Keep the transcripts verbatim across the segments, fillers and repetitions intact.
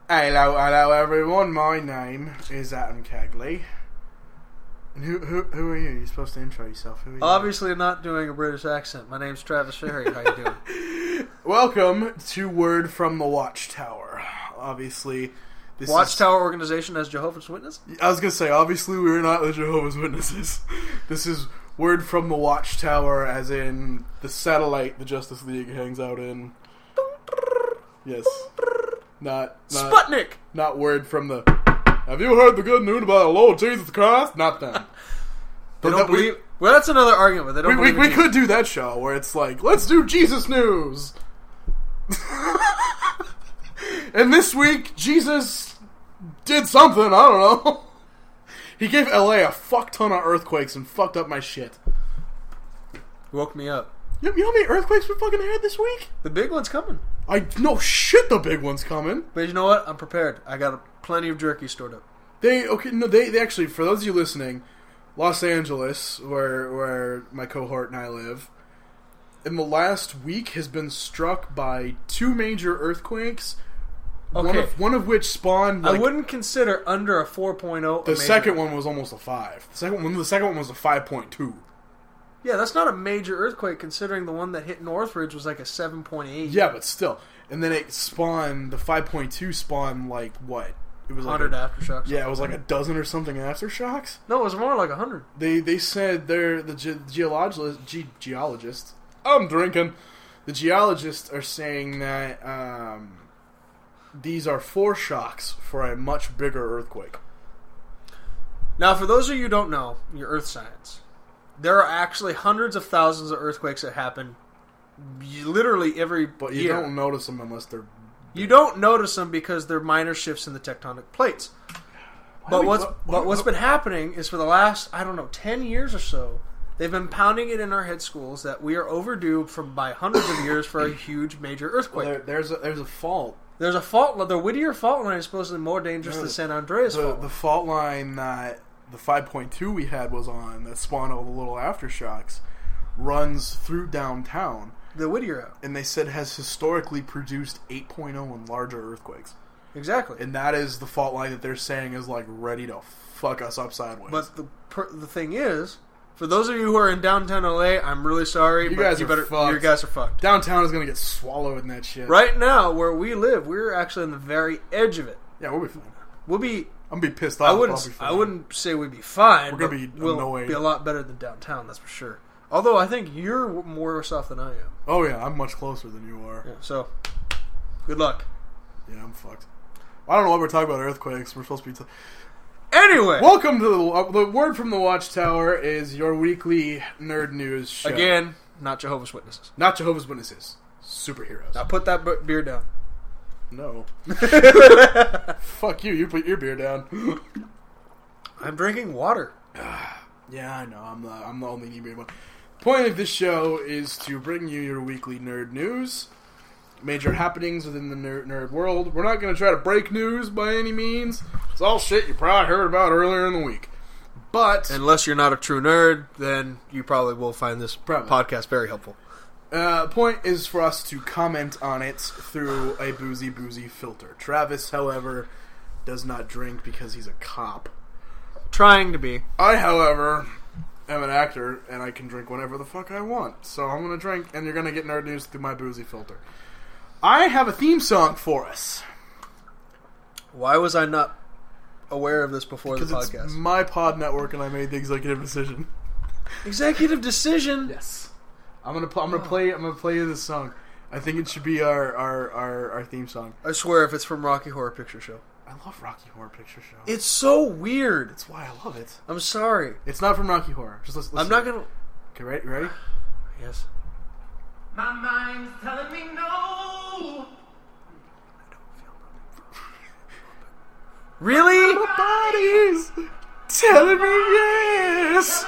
Hello, hello everyone, my name is Adam Kegley. And who, who, who are you? You're supposed to intro yourself. Who are you? Obviously not doing a British accent. My name's Travis Ferry. How you doing? Welcome to Word from the Watchtower. Obviously, this Watchtower is, organization as Jehovah's Witness? I was going to say, obviously we're not the Jehovah's Witnesses. This is Word from the Watchtower, as in the satellite the Justice League hangs out in. Yes. Not, not Sputnik! Not word from the... Have you heard the good news about the Lord Jesus Christ? Not them. They But don't that- believe... Well, that's another argument, but they don't We, we, believe we in could do that show where it's like, let's do Jesus news. And this week, Jesus did something, I don't know. He gave L A a fuck ton of earthquakes and fucked up my shit. Woke me up. You, you know how many earthquakes we fucking had this week? The big one's coming. I no shit, the big one's coming. But you know what? I'm prepared. I got plenty of jerky stored up. They okay no they, they actually, for those of you listening, Los Angeles, where where my cohort and I live, in the last week has been struck by two major earthquakes. Okay. One of one of which spawned like, I wouldn't consider under a four point oh. the second one was almost a five. The second one the second one was a five point two. Yeah, that's not a major earthquake considering the one that hit Northridge was like a seven point eight. Yeah, but still. And then it spawned the five point two spawned like what? It was one hundred like a, aftershocks. Yeah, it was like a dozen or something aftershocks. No, it was more like one hundred. They they said they're the ge- geologist ge- geologists. I'm drinking. The geologists are saying that um, these are foreshocks for a much bigger earthquake. Now, for those of you who don't know your earth science, there are actually hundreds of thousands of earthquakes that happen literally every But you year. don't notice them unless they're... You don't notice them because they're minor shifts in the tectonic plates. But we- what's what- but what- what's what- been happening is for the last, I don't know, ten years or so, they've been pounding it in our head schools that we are overdue from by hundreds of years for a huge major earthquake. Well, there, there's, a, there's a fault. There's a fault. The Whittier fault line is supposedly more dangerous No, than San Andreas The, fault. the fault line that the five point two we had was on, that spawned all the little aftershocks, runs through downtown. The Whittier out. And they said has historically produced eight point oh and larger earthquakes. Exactly. And that is the fault line that they're saying is like ready to fuck us up sideways. But the per, the thing is, for those of you who are in downtown L A, I'm really sorry. You but guys you are better, fucked. You guys are fucked. Downtown is going to get swallowed in that shit. Right now, where we live, we're actually on the very edge of it. Yeah, we'll be fine. We'll be. I'm going to be pissed off. I but I'll wouldn't. be fine. I wouldn't say we'd be fine. We're gonna but be we'll annoyed. be a lot better than downtown. That's for sure. Although I think you're more worse off than I am. Oh, yeah, I'm much closer than you are. Yeah, so, good luck. Yeah, I'm fucked. I don't know why we're talking about earthquakes. We're supposed to be... T- Anyway! Welcome to the... Uh, the Word from the Watchtower is your weekly nerd news show. Again, not Jehovah's Witnesses. Not Jehovah's Witnesses. Superheroes. Now put that b- beer down. No. Fuck you. You put your beer down. I'm drinking water. Yeah, I know. I'm the, I'm the only inebriated one. The point of this show is to bring you your weekly nerd news. Major happenings within the nerd, nerd world. We're not going to try to break news by any means. It's all shit you probably heard about earlier in the week. But... Unless you're not a true nerd, then you probably will find this Probably. podcast very helpful. Uh, point is for us to comment on it through a boozy, boozy filter. Travis, however, does not drink because he's a cop. Trying to be. I, however, am an actor, and I can drink whenever the fuck I want. So I'm going to drink, and you're going to get nerd news through my boozy filter. I have a theme song for us. Why was I not aware of this before the Because podcast? it's my pod network, and I made the executive decision. Executive decision? Yes. I'm gonna pl- I'm gonna play I'm gonna play you this song. I think it should be our, our, our, our theme song. I swear if it's from Rocky Horror Picture Show. I love Rocky Horror Picture Show. It's so weird. That's why I love it. I'm sorry. It's not from Rocky Horror. Just listen. I'm not gonna... Okay, ready? You ready? Yes. My mind's telling me no. Really? My body's telling me yes.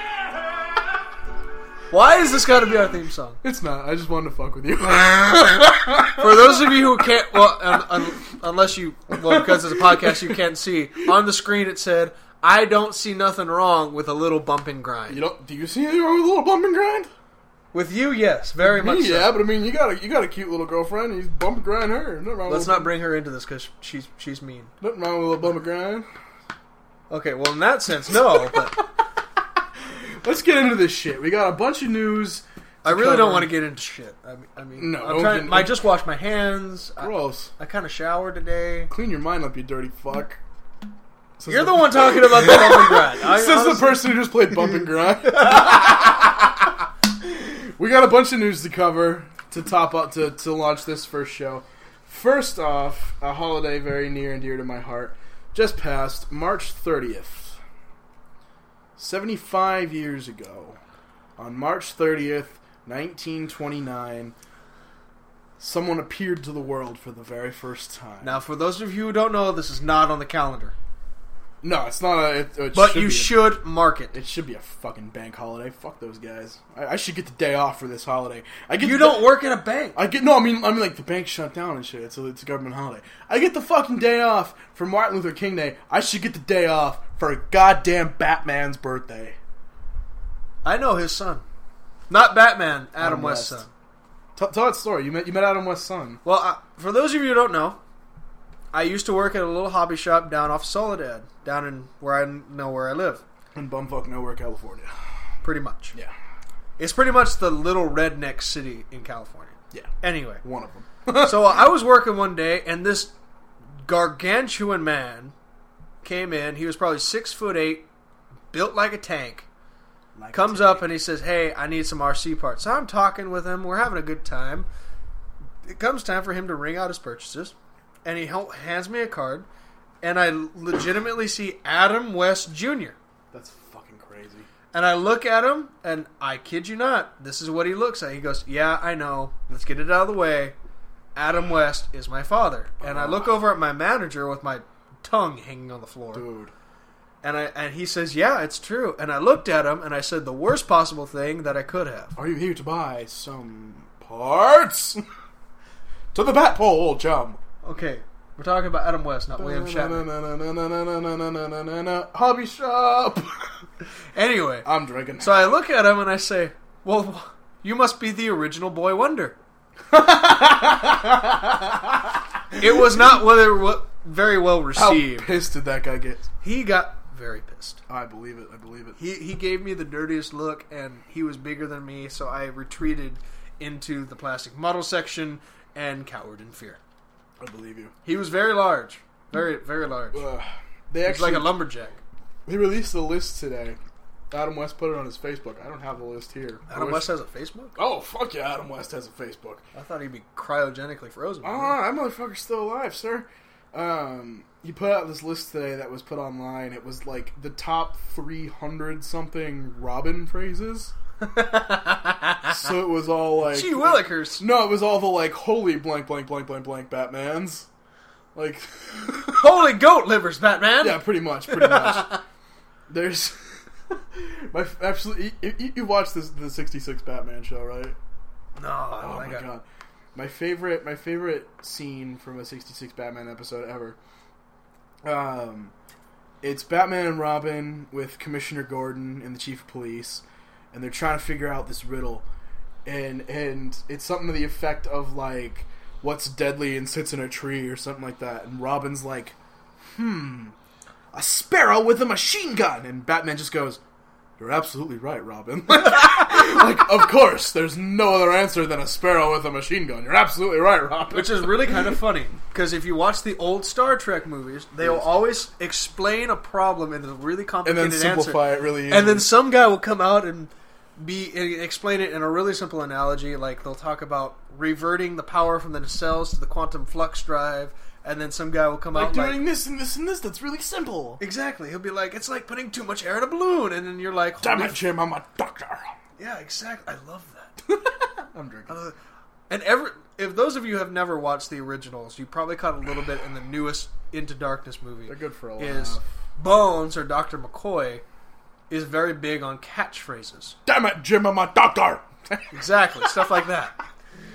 Why has this got to be our theme song? It's not. I just wanted to fuck with you. For those of you who can't... Well, un, un, unless you... Well, because it's a podcast, you can't see. On the screen it said, I don't see nothing wrong with a little bump and grind. You don't? Do you see anything wrong with a little bump and grind? With you, yes, very much. Me, so. yeah, but I mean, you got a you got a cute little girlfriend. He's bump and grind her. Nothing wrong Let's with not bring her into this because she's she's mean. Nothing wrong with a little bump and grind. Okay, well in that sense, no. But Let's get into this shit. We got a bunch of news. I really cover. don't want to get into shit. I mean, I mean, No, I'm trying, don't- I just washed my hands. I, Gross. I kind of showered today. Clean your mind up, you dirty fuck. Says You're the one talking about the bump and grind. I, Says honestly, the person who just played bump and grind. We got a bunch of news to cover to top up to, to launch this first show. First off, a holiday very near and dear to my heart just passed March thirtieth. seventy-five years ago, on March thirtieth, nineteen twenty-nine, someone appeared to the world for the very first time. Now, for those of you who don't know, this is not on the calendar, No, it's not a... It, it but should you be a- should mark it. It should be a fucking bank holiday. Fuck those guys. I, I should get the day off for this holiday. I get You the, don't work at a bank. I get no. I mean, I mean, like the bank shut down and shit. So it's a government holiday. I get the fucking day off for Martin Luther King Day. I should get the day off for a goddamn Batman's birthday. I know his son, not Batman. Adam, Adam West's West. son. Tell, tell that story. You met you met Adam West's son. Well, uh, for those of you who don't know, I used to work at a little hobby shop down off Soledad, down in where I know where I live, In bumfuck nowhere, California. pretty much. Yeah, It's pretty much the little redneck city in California. yeah. Anyway, One of them. so I was working one day, and this gargantuan man came in. He was probably six foot eight, built like a tank. Like Comes a up and he says, "Hey, I need some R C parts." So I'm talking with him. We're having a good time. It comes time for him to ring out his purchases, and he hel- hands me a card, and I legitimately see Adam West Junior That's fucking crazy. And I look at him, and I kid you not, this is what he looks like. He goes, "Yeah, I know. Let's get it out of the way. Adam West is my father." And I look over at my manager with my tongue hanging on the floor. Dude. And I and he says, "Yeah, it's true." And I looked at him, and I said the worst possible thing that I could have. Are you here to buy some parts? To the bat pole, chum. Okay, we're talking about Adam West, not William Shatner. Hobby shop. Anyway, I'm drinking. so I look at him and I say, "Well, you must be the original Boy Wonder." It was not whether very well How received. pissed did that guy get? He got very pissed. I believe it. I believe it. He he gave me the dirtiest look, and he was bigger than me, so I retreated into the plastic model section and cowered in fear. I believe you. He was very large, very very large. Uh, they He was actually like a lumberjack. they released the list today. Adam West put it on his Facebook. I don't have the list here. I Adam wish- West has a Facebook? Oh fuck yeah! Adam West has a Facebook. I thought he'd be cryogenically frozen. Oh, that motherfucker's still alive, sir. Um, he put out this list today that was put online. It was like the top three hundred something Robin phrases. So it was all like, Gee willikers. no, it was all the like holy blank blank blank blank blank Batmans. Like, Holy goat livers, Batman! yeah, pretty much, pretty much. There's my absolutely. You, you, you watched this the sixty-six Batman show, right? No, I don't Oh think my I- god. My favorite my favorite scene from a sixty-six Batman episode ever. Um it's Batman and Robin with Commissioner Gordon and the Chief of Police, and they're trying to figure out this riddle. And and it's something to the effect of like, what's deadly and sits in a tree or something like that. And Robin's like, "Hmm, a sparrow with a machine gun." And Batman just goes, "You're absolutely right, Robin." Like, of course, there's no other answer than a sparrow with a machine gun. You're absolutely right, Robin. Which is really kind of funny, because if you watch the old Star Trek movies, they'll Yes. always explain a problem in a really and complicated then simplify answer. it really easy. And then some guy will come out and be and explain it in a really simple analogy, like they'll talk about reverting the power from the nacelles to the quantum flux drive, and then some guy will come like out doing like, this and this and this, that's really simple. exactly, he'll be like, it's like putting too much air in a balloon, and then you're like, Damn holy it, Jim, I'm a doctor. yeah, exactly. I love that. I'm drinking. Uh, and every if those of you have never watched the originals, you probably caught a little bit in the newest Into Darkness movie. They're good for a Is laugh. Bones, or Doctor McCoy, is very big on catchphrases. Damn it, Jim, I'm a doctor. Exactly, stuff like that.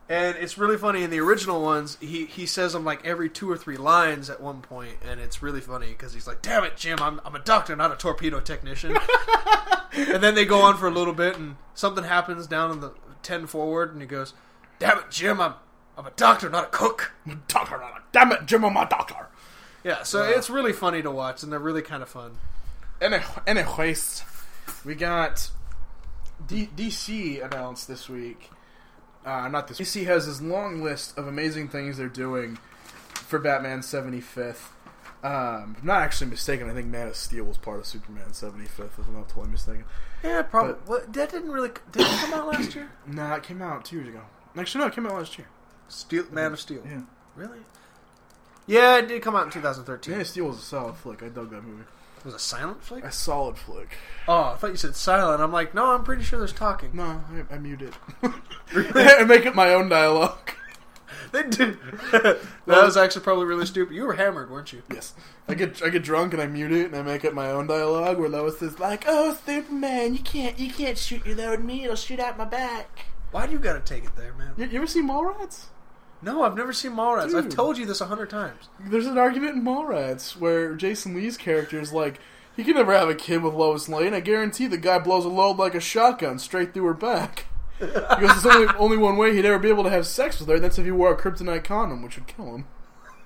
And it's really funny. In the original ones, he, he says them like every two or three lines at one point, and it's really funny because he's like, "Damn it, Jim, I'm I'm a doctor, not a torpedo technician." And then they go on for a little bit, and something happens down in the ten forward, and he goes, "Damn it, Jim, I'm I'm a doctor, not a cook." Doctor, not a damn it, Jim, I'm a doctor. Yeah, so Uh, it's really funny to watch, and they're really kind of fun. Any- Anyways, we got D- DC announced this week. Uh, not this. D C has this long list of amazing things they're doing for Batman seventy-fifth. Um, if I'm not actually mistaken, I think Man of Steel was part of Superman seventy-fifth, if I'm not totally mistaken. Yeah, probably. But- What, that didn't really. Did it come out last year? Nah, it came out two years ago. Actually, no, it came out last year. Steel, Man of Steel. Yeah. Really? Yeah, it did come out in twenty thirteen. Man of Steel was a solid flick. I dug that movie. It was a silent flick? A solid flick. Oh, I thought you said silent. I'm like, no, I'm pretty sure there's talking. No, I, I mute it. I make it my own dialogue. They did. That was actually probably really stupid. You were hammered, weren't you? Yes. I get I get drunk and I mute it and I make it my own dialogue where Lois is like, "Oh, Superman, you can't you can't shoot your load at me. It'll shoot out my back." Why do you gotta take it there, man? You, you ever seen Mallrats? No, I've never seen Mallrats. Dude. I've told you this a hundred times. There's an argument in Mallrats where Jason Lee's character is like, "You can never have a kid with Lois Lane. I guarantee the guy blows a load like a shotgun straight through her back." Because there's only only one way he'd ever be able to have sex with her, and that's if he wore a kryptonite condom, which would kill him.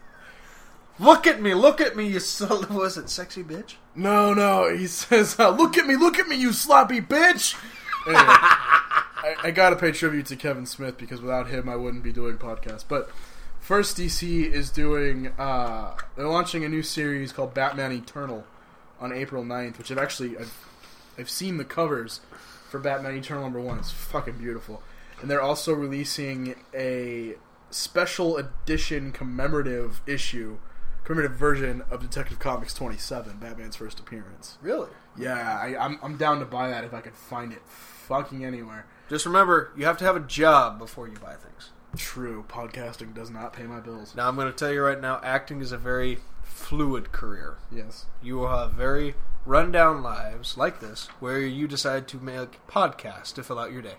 Look at me, look at me, you son. Was it sexy bitch? No, no, he says, uh, "Look at me, look at me, you sloppy bitch." Anyway, I, I gotta pay tribute to Kevin Smith because without him, I wouldn't be doing podcasts. But first, D C is doing. Uh, they're launching a new series called Batman Eternal on April ninth, which I've actually I've, I've seen the covers for Batman Eternal number one. It's fucking beautiful, and they're also releasing a special edition commemorative issue. Commemorative version of Detective Comics twenty-seven, Batman's first appearance. Really? Yeah, I, I'm I'm down to buy that if I can find it fucking anywhere. Just remember, you have to have a job before you buy things. True, podcasting does not pay my bills. Now, I'm going to tell you right now, acting is a very fluid career. Yes. You will have very rundown lives like this, where you decide to make podcasts to fill out your day.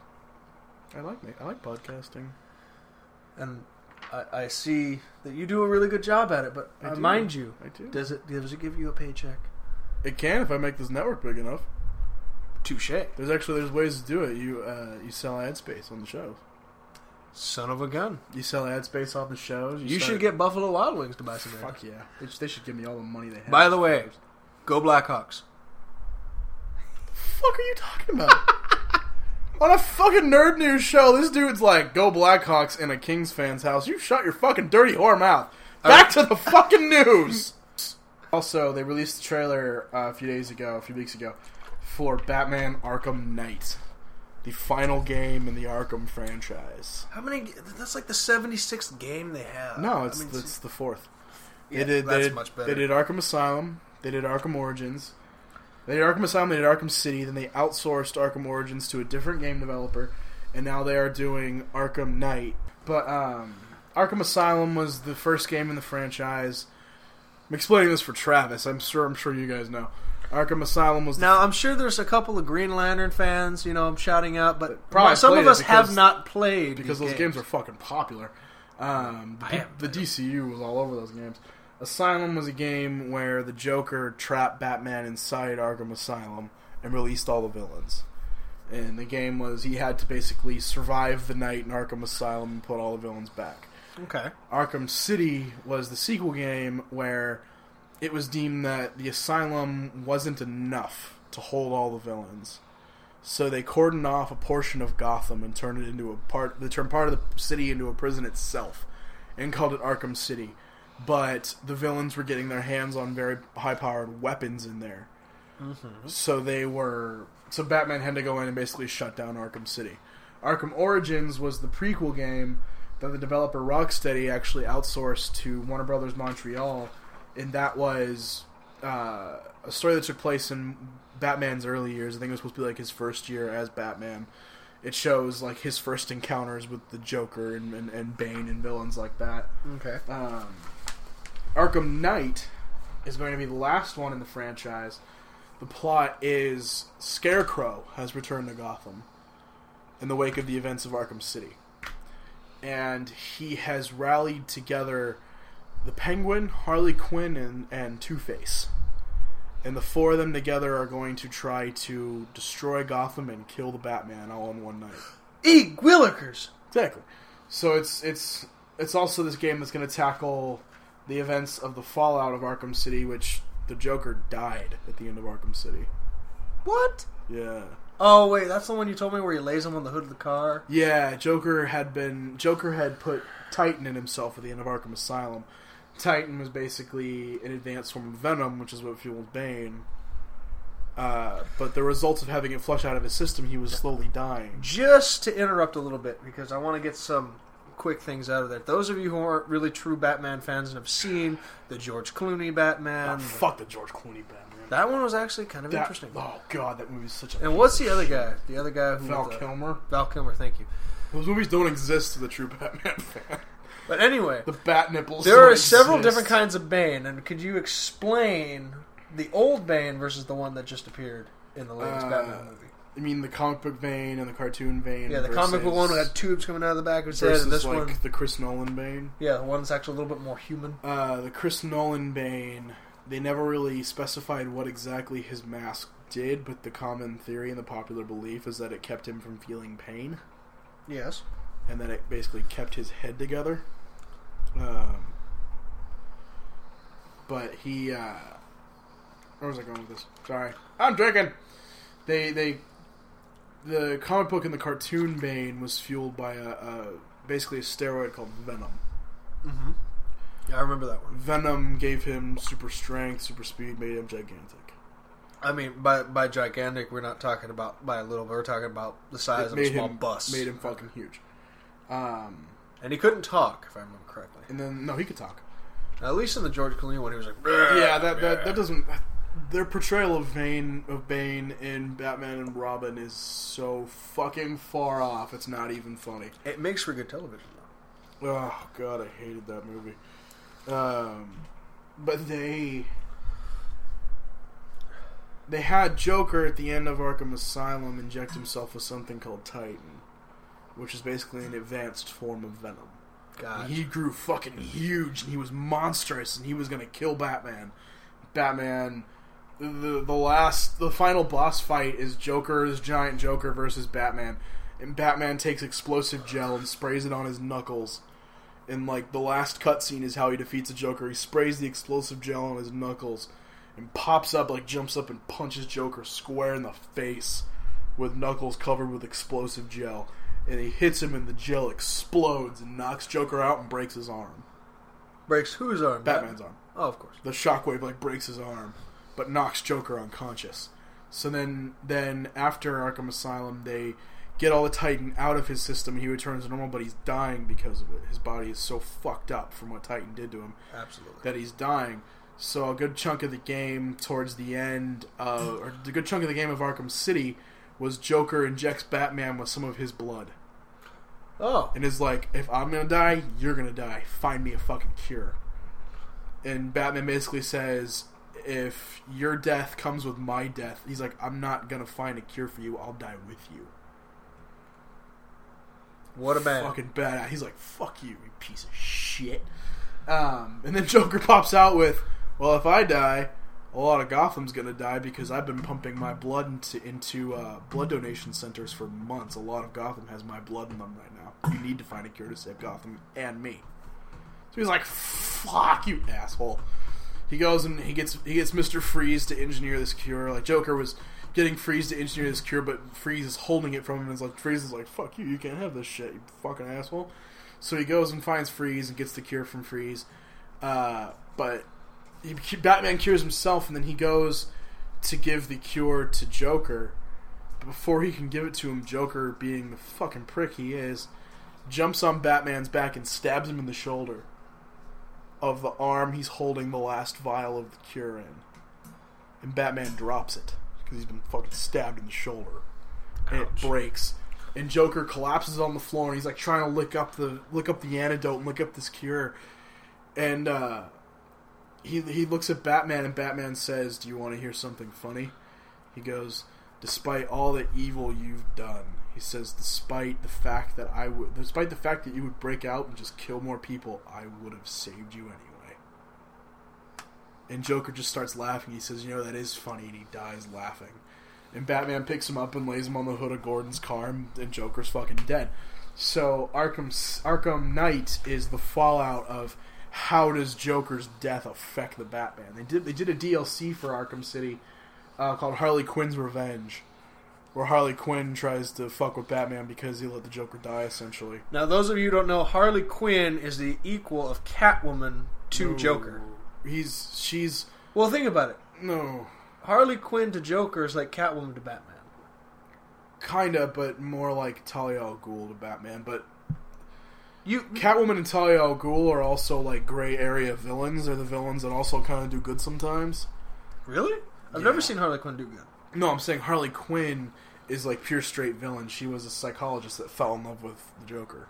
I like I like podcasting. And I, I see that you do a really good job at it, but I uh, do. mind you, I do. does it does it give you a paycheck? It can if I make this network big enough. Touche. There's actually there's ways to do it. You uh, you sell ad space on the shows. Son of a gun. You sell ad space on the shows. You start- should get Buffalo Wild Wings to buy some ads. Fuck yeah. They should, they should give me all the money they have. By the way, go Blackhawks. What the fuck are you talking about? On a fucking nerd news show, this dude's like, "Go Blackhawks" in a Kings fan's house. You shut your fucking dirty whore mouth. Back to the fucking news. Also, they released the trailer uh, a few days ago, a few weeks ago, for Batman Arkham Knight, the final game in the Arkham franchise. How many? That's like the seventy-sixth game they have. No, it's I mean, it's the fourth. yeah, they did, that's they did, much better. They did Arkham Asylum. They did Arkham Origins. They did Arkham Asylum. They did Arkham City. Then they outsourced Arkham Origins to a different game developer, and now they are doing Arkham Knight. But um, Arkham Asylum was the first game in the franchise. I'm explaining this for Travis. I'm sure. I'm sure you guys know. Arkham Asylum was the Now, I'm sure there's a couple of Green Lantern fans, you know, I'm shouting out, but Probably some played of it us have because- not played because these those games. games were fucking popular. Um, the I D- haven't the played D C U was all over those games. Asylum was a game where the Joker trapped Batman inside Arkham Asylum and released all the villains. And the game was he had to basically survive the night in Arkham Asylum and put all the villains back. Okay. Arkham City was the sequel game where it was deemed that the asylum wasn't enough to hold all the villains. So they cordoned off a portion of Gotham and turned it into a part. They turned part of the city into a prison itself, and called it Arkham City. But the villains were getting their hands on very high-powered weapons in there. Mm-hmm. So they were. So Batman had to go in and basically shut down Arkham City. Arkham Origins was the prequel game that the developer Rocksteady actually outsourced to Warner Brothers Montreal, and that was uh, a story that took place in Batman's early years. I think it was supposed to be like his first year as Batman. It shows like his first encounters with the Joker and, and, and Bane and villains like that. Okay. Um, Arkham Knight is going to be the last one in the franchise. The plot is Scarecrow has returned to Gotham in the wake of the events of Arkham City. and he has rallied together the Penguin, Harley Quinn, and, and Two-Face. And the four of them together are going to try to destroy Gotham and kill the Batman all in one night. Eek, Willikers! Exactly. So it's it's it's also this game that's going to tackle the events of the fallout of Arkham City, which the Joker died at the end of Arkham City. What? Yeah. Oh, wait, that's the one you told me where he lays him on the hood of the car? Yeah, Joker had been Joker had put Titan in himself at the end of Arkham Asylum. Titan was basically an advanced form of Venom, which is what fueled Bane. Uh, but the results of having it flush out of his system, he was slowly dying. Just to interrupt a little bit, because I want to get some quick things out of there. Those of you who aren't really true Batman fans and have seen the George Clooney Batman... Oh, fuck the George Clooney Batman. That one was actually kind of that, interesting. Oh, God, that movie's such a... And what's the other guy? The other guy who... Val the, Kilmer? Val Kilmer, thank you. Those movies don't exist to the true Batman fan. But anyway... The bat nipples There are exist. several different kinds of Bane, and could you explain the old Bane versus the one that just appeared in the latest Uh, Batman movie? I mean, the comic book vein and the cartoon vein. Yeah, the versus, comic book one had tubes coming out of the back of his head, versus and this like one... the Chris Nolan Bane. Yeah, the one that's actually a little bit more human. Uh, the Chris Nolan Bane, they never really specified what exactly his mask did, but the common theory and the popular belief is that it kept him from feeling pain, Yes. and that it basically kept his head together. Um, but he, uh, where was I going with this? Sorry, I'm drinking. They, they, the comic book and the cartoon Bane was fueled by a, a basically a steroid called Venom. Mm-hmm. Yeah, I remember that one. Venom gave him super strength, super speed, made him gigantic. I mean, by by gigantic, we're not talking about by a little, we're talking about the size It of a made small him, bus. Made him fucking huge. Um, And he couldn't talk, if I remember correctly. and then no, he could talk. At least in the George Clooney one, he was like, Yeah, that that, that doesn't. Their portrayal of Bane of Bane in Batman and Robin is so fucking far off. It's not even funny. It makes for good television, though. Oh god, I hated that movie. Um, but they they had Joker at the end of Arkham Asylum inject himself with something called Titan, which is basically an advanced form of Venom. God. He grew fucking huge, and he was monstrous, and he was gonna kill Batman. Batman, the the last, the final boss fight is Joker's giant Joker versus Batman, and Batman takes explosive gel and sprays it on his knuckles. And like the last cutscene is how he defeats the Joker. He sprays the explosive gel on his knuckles, and pops up, like jumps up and punches Joker square in the face with knuckles covered with explosive gel. And he hits him, and the gel explodes and knocks Joker out and breaks his arm. Breaks whose arm? Batman's arm. Oh, of course. The shockwave like breaks his arm, but knocks Joker unconscious. So then, then after Arkham Asylum, they get all the Titan out of his system. He returns to normal, but he's dying because of it. His body is so fucked up from what Titan did to him Absolutely. that he's dying. So a good chunk of the game towards the end, uh, or the good chunk of the game of Arkham City, was Joker injects Batman with some of his blood. Oh. And is like, if I'm gonna die, you're gonna die. Find me a fucking cure. And Batman basically says, if your death comes with my death, he's like, I'm not gonna find a cure for you, I'll die with you. What a man. Fucking badass. He's like, fuck you, you piece of shit. Um, and then Joker pops out with, well, if I die, a lot of Gotham's gonna die because I've been pumping my blood into into uh, blood donation centers for months. A lot of Gotham has my blood in them right now. You need to find a cure to save Gotham and me. So he's like, fuck you, asshole. He goes and he gets he gets Mister Freeze to engineer this cure. Like, Joker was getting Freeze to engineer this cure, but Freeze is holding it from him. And it's like, Freeze is like, fuck you, you can't have this shit, you fucking asshole. So he goes and finds Freeze and gets the cure from Freeze. Uh, but he, Batman cures himself, and then he goes to give the cure to Joker. Before he can give it to him, Joker, being the fucking prick he is, jumps on Batman's back and stabs him in the shoulder of the arm he's holding the last vial of the cure in. And Batman drops it because he's been fucking stabbed in the shoulder. And it breaks. And Joker collapses on the floor, and he's like trying to lick up the lick up the antidote and lick up this cure. And uh, he he looks at Batman, and Batman says, "Do you want to hear something funny?" He goes, despite all the evil you've done. He says, despite the fact that I would, despite the fact that you would break out and just kill more people, I would have saved you anyway. And Joker just starts laughing. He says, you know, that is funny, and he dies laughing. And Batman picks him up and lays him on the hood of Gordon's car, and Joker's fucking dead. So Arkham Arkham Knight is the fallout of how does Joker's death affect the Batman. They did they did a D L C for Arkham City uh, called Harley Quinn's Revenge, where Harley Quinn tries to fuck with Batman because he let the Joker die, essentially. Now, those of you who don't know, Harley Quinn is the equal of Catwoman to No, Joker. He's she's Well, think about it. no. Harley Quinn to Joker is like Catwoman to Batman. Kinda, but more like Talia al Ghul to Batman. But You Catwoman and Talia al Ghul are also like gray area villains. They're the villains that also kind of do good sometimes. Really? I've Yeah. never seen Harley Quinn do good. No, I'm saying Harley Quinn is like pure straight villain. She was a psychologist that fell in love with the Joker.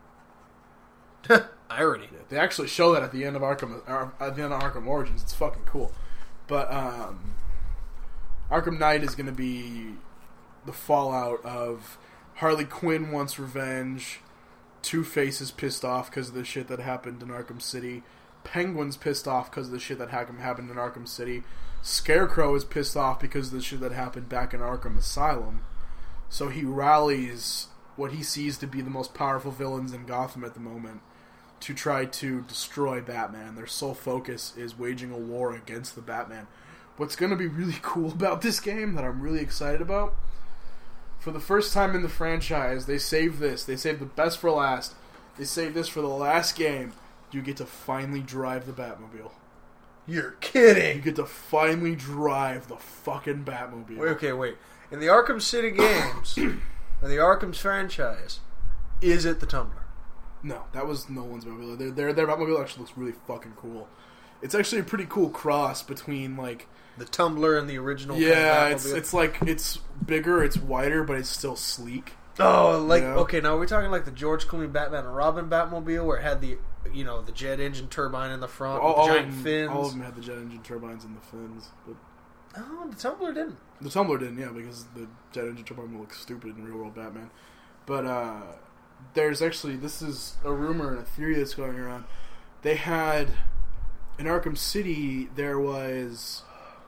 Irony. They actually show that at the end of Arkham, uh, at the end of Arkham Origins. It's fucking cool. But um, Arkham Knight is going to be the fallout of Harley Quinn wants revenge. Two-Face is pissed off because of the shit that happened in Arkham City. Penguin's pissed off because of the shit that happened in Arkham City. Scarecrow is pissed off because of the shit that happened back in Arkham Asylum. So he rallies what he sees to be the most powerful villains in Gotham at the moment to try to destroy Batman. Their sole focus is waging a war against the Batman. What's going to be really cool about this game that I'm really excited about, for the first time in the franchise, they saved this. They saved the best for last. They saved this for the last game. You get to finally drive the Batmobile. You're You kidding. get to finally drive the fucking Batmobile. Wait, okay, wait. In the Arkham City games, in the Arkham's franchise, is it the Tumbler? No, that was Nolan's Batmobile. Their, their, their Batmobile actually looks really fucking cool. It's actually a pretty cool cross between, like... The Tumbler and the original Yeah, kind of it's Batmobile? it's like, it's bigger, it's wider, but it's still sleek. Oh, like, Yeah. okay, now are we talking like the George Clooney Batman and Robin Batmobile where it had the, you know, the jet engine turbine in the front All, with the all giant of them, fins? all of them had the jet engine turbines and the fins. But Oh, the Tumbler didn't. the Tumbler didn't, yeah, because the jet engine turbine will look stupid in real-world Batman. But, uh... there's actually, this is a rumor and a theory that's going around. They had, in Arkham City, there was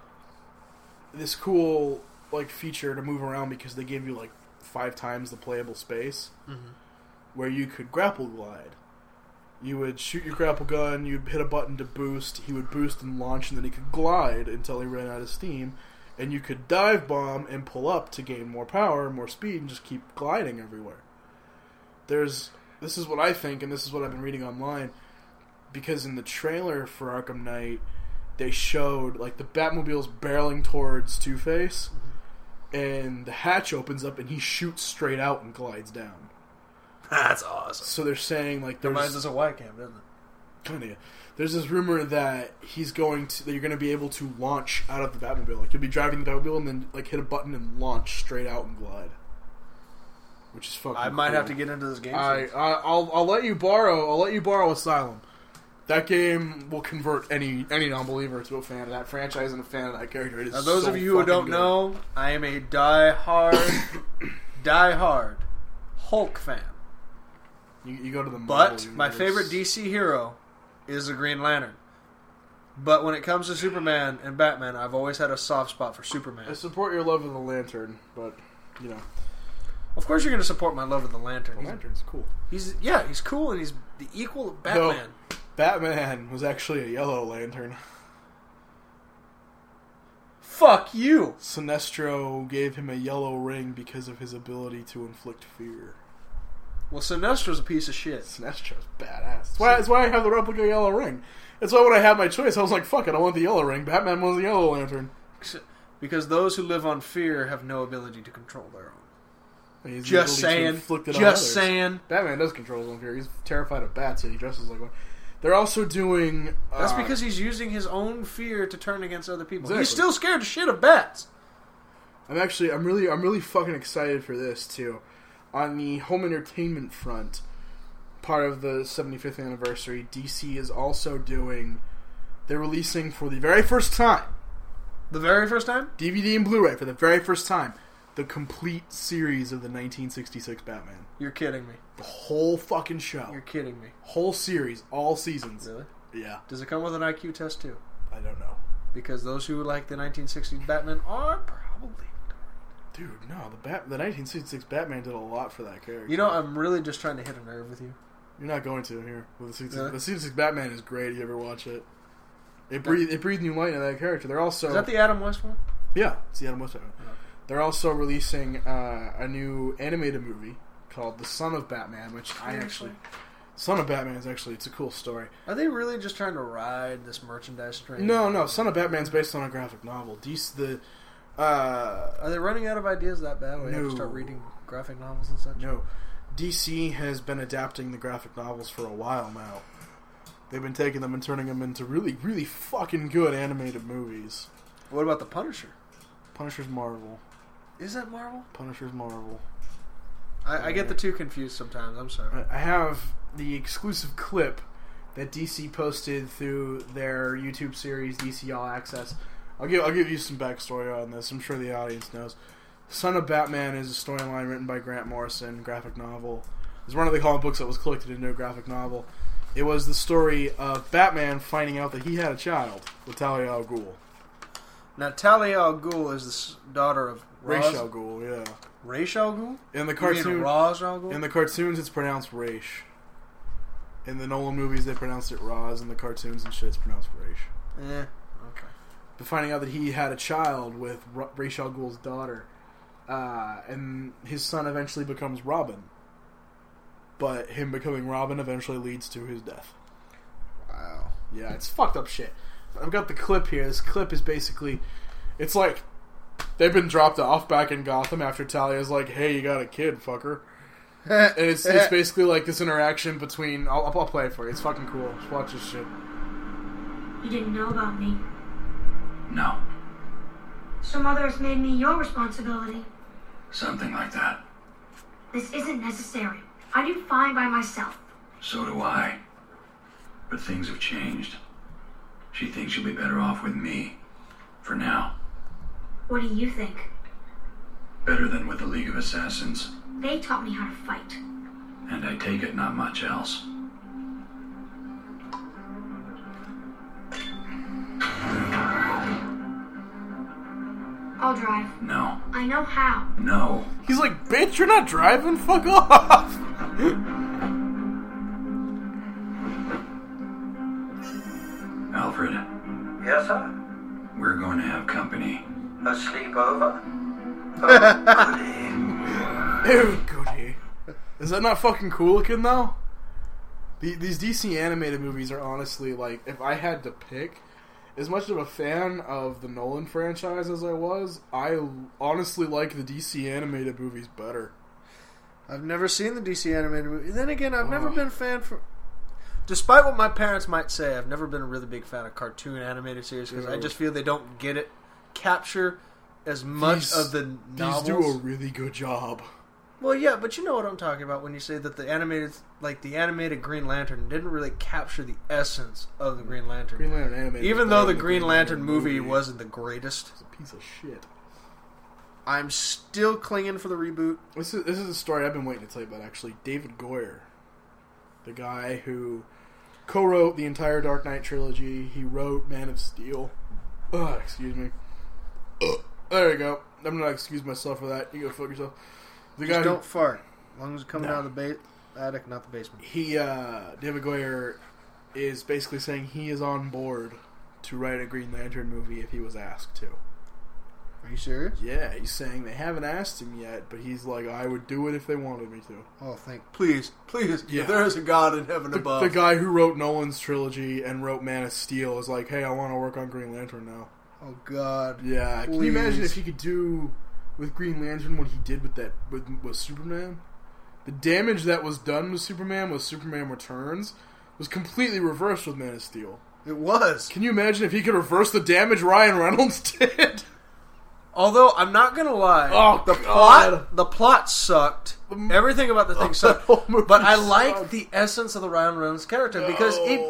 this cool, like, feature to move around because they gave you, like, five times the playable space, Mm-hmm. where you could grapple glide. You would shoot your grapple gun, you'd hit a button to boost, he would boost and launch, and then he could glide until he ran out of steam, and you could dive bomb and pull up to gain more power, more speed, and just keep gliding everywhere. There's, this is what I think, and this is what I've been reading online, because in the trailer for Arkham Knight, they showed, like, the Batmobile's barreling towards Two-Face, and the hatch opens up, and he shoots straight out and glides down. That's awesome. So they're saying, like, there's... Reminds us of Whitecam, doesn't it? Kind of. There's this rumor that he's going to, that you're going to be able to launch out of the Batmobile. Like, you'll be driving the Batmobile and then, like, hit a button and launch straight out and glide. Which is fucking I might cool. have to get into this game. I, I I'll I'll let you borrow I'll let you borrow Asylum. That game will convert any any non-believer to a fan of that franchise and a fan of that character. It is Now, those so of you who fucking don't good. know, I am a die-hard, die-hard Hulk fan. you, you go to the But Marvel my universe. favorite D C hero is the Green Lantern. But when it comes to Superman and Batman, I've always had a soft spot for I Superman. support your love of the Lantern, but you know Of course, you're going to support my love of the Lantern. the He's, Lantern's cool. he's yeah, he's cool and he's the equal of Batman. No, Batman was actually a Yellow Lantern. Fuck you. Sinestro gave him a yellow ring because of his ability to inflict fear. Well, Sinestro's a piece of shit. Sinestro's badass. That's why, that's why I have the replica yellow ring. That's why when I had my choice, I was like, fuck it, I want the yellow ring. Batman was the Yellow Lantern. Because those who live on fear have no ability to control their own. And he's the Just ability to saying. inflict it on Just others. saying. Batman does control his own fear. He's terrified of bats, yet he dresses like one. They're also doing... That's uh, because he's using his own fear to turn against other people. Exactly. He's still scared to shit of bats. I'm actually... I'm really I'm really fucking excited for this, too. On the home entertainment front, part of the seventy-fifth anniversary, D C is also doing... They're releasing for the very first time, The very first time? D V D and Blu-ray for the very first time, the complete series of the nineteen sixty-six Batman. You're kidding me. The whole fucking show. You're kidding me. Whole series, all seasons. Really? Yeah. Does it come with an I Q test too? I don't know. Because those who like the nineteen sixties Batman are probably... Dude, no. The Bat- the nineteen sixty-six Batman did a lot for that character. You know, I'm really just trying to hit a nerve with you. You're not going to here. Well, the sixty-six, Really? the sixty-six Batman is great. You ever watch it? It breathed, it breathed new light into that character. They're also... Is that the Adam West one? Yeah, it's the Adam West Batman. Okay. They're also releasing uh, a new animated movie called The Son of Batman, which I actually... Son of Batman is actually... It's a cool story. Are they really just trying to ride this merchandise train? No, no. Son of Batman's based on a graphic novel. D C, the... Uh, Are they running out of ideas that bad? We have No. to start reading graphic novels and such? no. D C has been adapting the graphic novels for a while now. They've been taking them and turning them into really, really fucking good animated movies. What about the Punisher? Punisher's Marvel. Is that Marvel? Punisher's Marvel. I, I get the two confused sometimes. I'm sorry. I have the exclusive clip that D C posted through their YouTube series, D C All Access. I'll give I'll give you some backstory on this. I'm sure the audience knows. Son of Batman is a storyline written by Grant Morrison, graphic novel. It's one of the comic books that was collected into a graphic novel. It was the story of Batman finding out that he had a child with Talia al Ghul. Now, Talia al Ghul is the s- daughter of Ra's Ra's al Ghul, yeah. Ra's al Ghul? In the You cartoon, mean Ra's al Ghul? in the cartoons, it's pronounced Raish. In the Nolan movies, they pronounced it Roz. In the cartoons and shit, it's pronounced Raish. Eh, okay. But finding out that he had a child with Ra- Ra's al Ghul's daughter, uh, and his son eventually becomes Robin. But him becoming Robin eventually leads to his death. Wow. Yeah, it's fucked up shit. I've got the clip here. This clip is basically... It's like... They've been dropped off back in Gotham after Talia's like, hey, you got a kid, fucker. And it's, it's basically like this interaction between... I'll, I'll play it for you. It's fucking cool. Just watch this shit. You didn't know about me. No, So Mother has made me your responsibility. something like that. This isn't necessary. I do fine by myself. So do I. But things have changed. She thinks she'll be better off with me. For now. What do you think? Better than with the League of Assassins. They taught me how to fight. And I take it not much else. I'll drive. No. I know how. No. He's like, bitch, you're not driving? Fuck off! Alfred, Yes, sir? we're going to have company. A sleepover? Oh, goody. Ew, goody. Is that not fucking cool looking, though? The, these D C animated movies are honestly, like, if I had to pick, as much of a fan of the Nolan franchise as I was, I honestly like the D C animated movies better. I've never seen the D C animated movie. Then again, I've never Oh. been a fan for... Despite what my parents might say, I've never been a really big fan of cartoon animated series because I Ew. just feel they don't get it, capture as much These- of the novels. These do a really good job. Well, yeah, but you know what I'm talking about when you say that the animated, like the animated Green Lantern, didn't really capture the essence of the Green Lantern. Green Lantern animated. Even is though better the than Green Lantern movie wasn't the greatest, It's a piece of shit. I'm still clinging for the reboot. This is this is a story I've been waiting to tell you about. Actually, David Goyer, the guy who co-wrote the entire Dark Knight trilogy. He wrote Man of Steel. Ugh, excuse me. Ugh. There you go. I'm gonna excuse myself for that. You go fuck yourself. The Just guy don't fart. As long as it's coming No. out of the ba- attic, not the basement. he uh, David Goyer is basically saying he is on board to write a Green Lantern movie if he was asked to. Are you serious? Yeah, he's saying they haven't asked him yet, but he's like, I would do it if they wanted me to. Oh, thank. Please, please. Yeah. If there is a God in heaven The, above. the guy who wrote Nolan's trilogy and wrote Man of Steel is like, hey, I want to work on Green Lantern now. Oh God. Yeah, can you imagine Please. if he could do with Green Lantern what he did with that with, with Superman? The damage that was done with Superman with Superman Returns was completely reversed with Man of Steel. It was. Can you imagine if he could reverse the damage Ryan Reynolds did? Although I'm not gonna lie, Oh, the God. plot the plot sucked. The- Everything about the thing Oh, sucked. that whole movie But I sucked. liked the essence of the Ryan Reynolds character because it. Oh.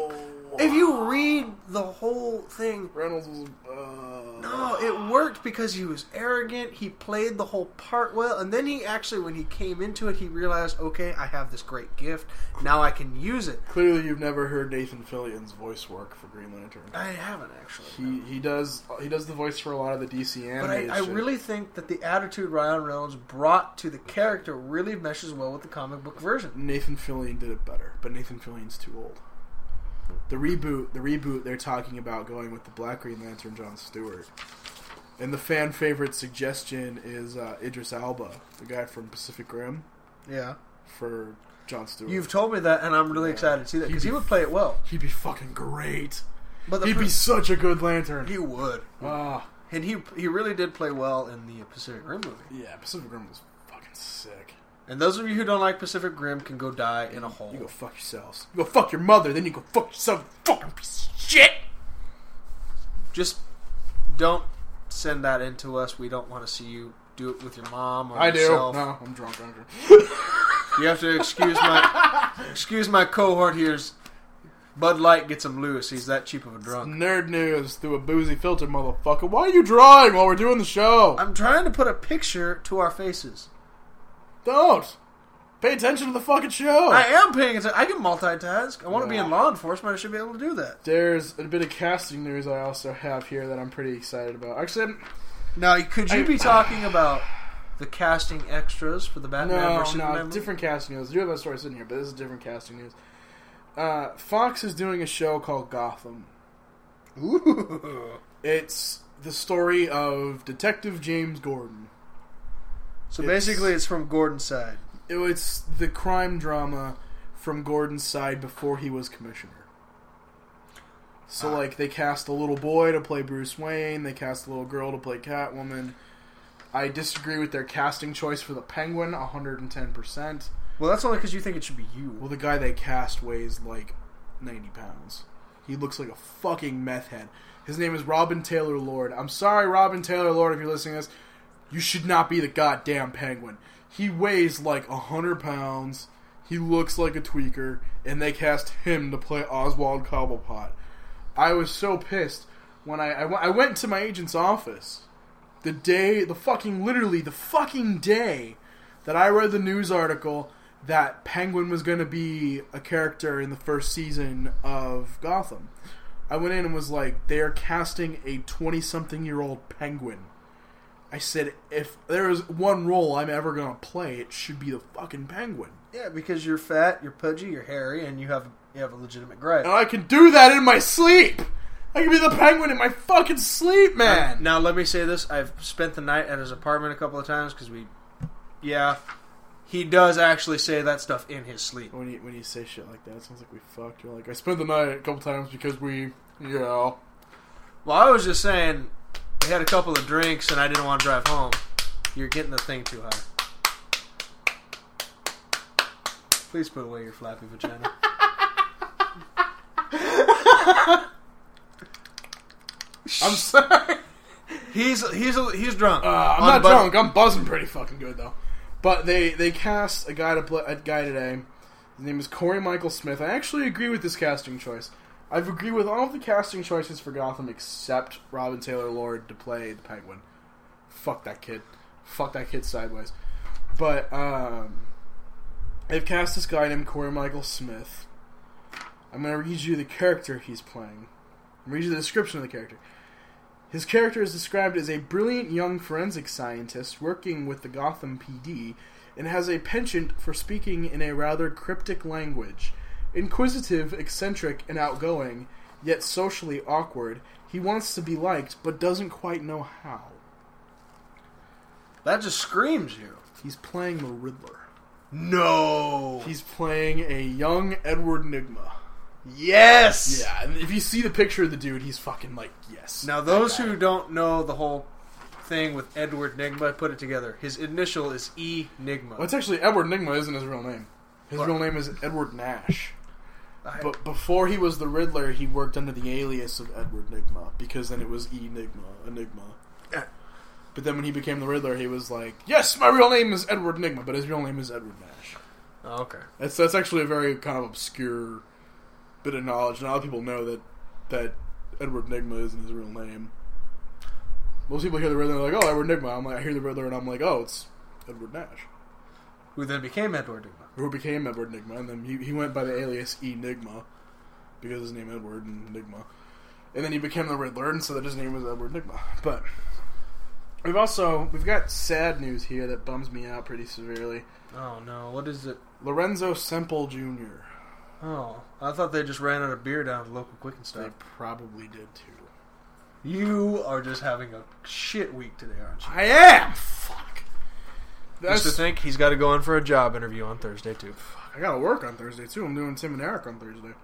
If you read the whole thing, Reynolds was. Uh, no, it worked because he was arrogant. He played the whole part well, and then he actually, when he came into it, he realized, okay, I have this great gift. Now I can use it. Clearly, you've never heard Nathan Fillion's voice work for Green Lantern. I haven't actually. He he does he does the voice for a lot of the D C But animated I, I shit. really think that the attitude Ryan Reynolds brought to the character really meshes well with the comic book version. Nathan Fillion did it better, but Nathan Fillion's too old. The reboot, the reboot, they're talking about going with the Black Green Lantern, Jon Stewart, and the fan favorite suggestion is uh, Idris Elba, the guy from Pacific Rim, Yeah. for Jon Stewart. You've told me that, and I'm really Yeah. excited to see that, He'd because he be- would play it well. He'd be fucking great. But the He'd fir- be such a good Lantern. He would. Ah, And he he really did play well in the Pacific Rim movie. yeah, Pacific Rim was fucking sick. And those of you who don't like Pacific Rim can go die in a hole. You go fuck yourselves. You go fuck your mother, then you go fuck yourself, you fucking piece of shit. Just don't send that in to us. We don't want to see you do it with your mom or I do. yourself. No, I'm drunk. I'm drunk. You have to excuse my excuse my cohort here's Bud Light gets him loose. He's that cheap of a drunk. Nerd news through a boozy filter, motherfucker. Why are you drawing while we're doing the show? I'm trying to put a picture to our faces. Don't. Pay attention to the fucking show. I am paying attention. I can multitask. I want to be in Nah. law enforcement. I should be able to do that. There's a bit of casting news I also have here that I'm pretty excited about. Actually, I'm, Now, could you I- be talking about the casting extras for the Batman no, versus no, Superman movie? different casting news. I do have that story sitting here, but this is different casting news. Uh, Fox is doing a show called Gotham. Ooh. It's the story of Detective James Gordon. So It's- basically, it's from Gordon's side. It- It's the crime drama from Gordon's side before he was commissioner. So, Ah. like, they cast a little boy to play Bruce Wayne. They cast a little girl to play Catwoman. I disagree with their casting choice for the Penguin, one hundred ten percent. Well, that's only because you think it should be you. Well, the guy they cast weighs, like, ninety pounds. He looks like a fucking meth head. His name is Robin Taylor Lord. I'm sorry, Robin Taylor Lord, if you're listening to this. You should not be the goddamn Penguin. He weighs like one hundred pounds. He looks like a tweaker. And they cast him to play Oswald Cobblepot. I was so pissed when I, I, I went to my agent's office. The day, the fucking, literally, the fucking day that I read the news article that Penguin was going to be a character in the first season of Gotham. I went in and was like, they are casting a twenty-something-year-old Penguin. I said, if there is one role I'm ever going to play, it should be the fucking Penguin. Yeah, because you're fat, you're pudgy, you're hairy, and you have you have a legitimate gripe. And I can do that in my sleep! I can be the Penguin in my fucking sleep, man! Now, let me say this. I've spent the night at his apartment a couple of times because we... Yeah, he does actually say that stuff in his sleep. When you, when you say shit like that, it sounds like we fucked. You're like, I spent the night a couple times because we, yeah. Well, I was just saying, we had a couple of drinks and I didn't want to drive home. You're getting the thing too high. Please put away your flappy vagina. I'm sorry. He's he's he's drunk. Uh, I'm On not Bud- drunk. I'm buzzing pretty fucking good though. But they they cast a guy to play a guy today. His name is Corey Michael Smith. I actually agree with this casting choice. I've agreed with all of the casting choices for Gotham except Robin Taylor Lord to play the Penguin. Fuck that kid. Fuck that kid sideways. But um, they've cast this guy named Corey Michael Smith. I'm gonna read you the character he's playing. I'm gonna read you the description of the character. His character is described as a brilliant young forensic scientist working with the Gotham P D and has a penchant for speaking in a rather cryptic language. Inquisitive, eccentric, and outgoing, yet socially awkward, he wants to be liked but doesn't quite know how. That just screams you. He's playing the Riddler. No. He's playing a young Edward Nygma. Yes. Yeah, and if you see the picture of the dude, he's fucking like, yes. Now, those who don't know the whole thing with Edward Nygma, put it together. His initial is E. Nygma. Well, it's actually Edward Nygma isn't his real name. His What? real name is Edward Nash. I- But before he was the Riddler, he worked under the alias of Edward Nygma, because then it was E. Nygma, Enigma. Yeah. But then when he became the Riddler, he was like, yes, my real name is Edward Nygma, but his real name is Edward Nash. Oh, okay. That's that's actually a very kind of obscure bit of knowledge. Not a lot of people know that that Edward Nygma isn't his real name. Most people hear the Riddler and they're like, oh, Edward Nygma. I'm like, I hear the Riddler and I'm like, oh, it's Edward Nash. Who then became Edward Nygma. Who became Edward Nygma. And then he, he went by the alias Enigma because his name Edward and Nygma. And then he became the Riddler, and so that his name was Edward Nygma. But we've also, we've got sad news here that bums me out pretty severely. Oh, no. What is it? Lorenzo Semple Junior Oh, I thought they just ran out of beer down at the local Quick and They Stuff. probably did too. You are just having a shit week today, aren't you? I am! Fuck. Just to think, he's got to go in for a job interview on Thursday, too. I gotta work on Thursday too. I'm doing Tim and Eric on Thursday.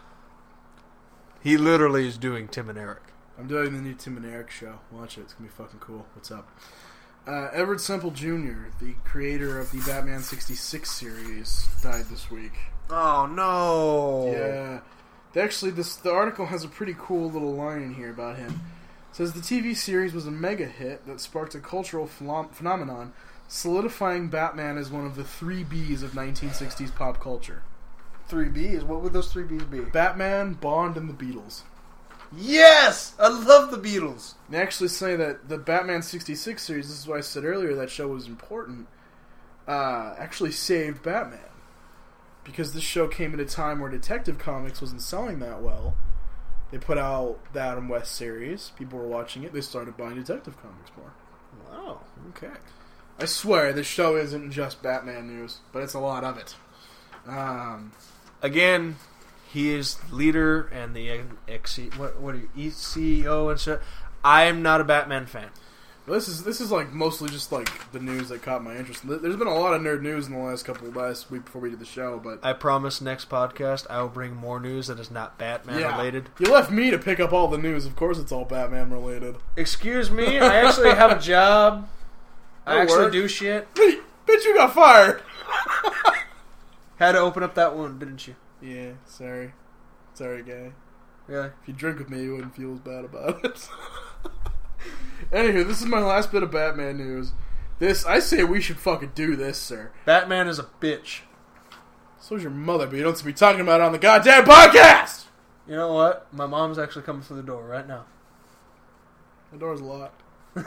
He literally is doing Tim and Eric. I'm doing the new Tim and Eric show. Watch it. It's gonna be fucking cool. What's up? Uh, Edward Semple Junior, the creator of the Batman sixty-six series, died this week. Oh, no. Yeah. They actually, this the article has a pretty cool little line in here about him. It says the T V series was a mega hit that sparked a cultural phenom- phenomenon, solidifying Batman as one of the three B's of nineteen sixties pop culture. Three B's? What would those three B's be? Batman, Bond, and the Beatles. Yes! I love the Beatles. They actually say that the Batman sixty-six series, this is why I said earlier that show was important, uh, actually saved Batman. Because this show came at a time where Detective Comics wasn't selling that well. They put out the Adam West series. People were watching it. They started buying Detective Comics more. Wow, okay. I swear, this show isn't just Batman news, but it's a lot of it. Um, Again, he is leader and the ex what what are you C E O and stuff. I'm not a Batman fan. this is this is like mostly just like the news that caught my interest. There's been a lot of nerd news in the last couple of last week before we did the show, but I promise next podcast I will bring more news that is not Batman yeah, related. you left me to pick up all the news. Of course, it's all Batman related. Excuse me, I actually have a job. I That'll actually work. do shit. Bitch, bitch, you got fired. Had to open up that wound, didn't you? Yeah, sorry, sorry, guy. Yeah. If you drink with me, you wouldn't feel as bad about it. Anywho, this is my last bit of Batman news. This, I say we should fucking do this, sir. Batman is a bitch. So's your mother, but you don't be talking about it on the goddamn podcast! You know what? My mom's actually coming through the door right now. The door's locked.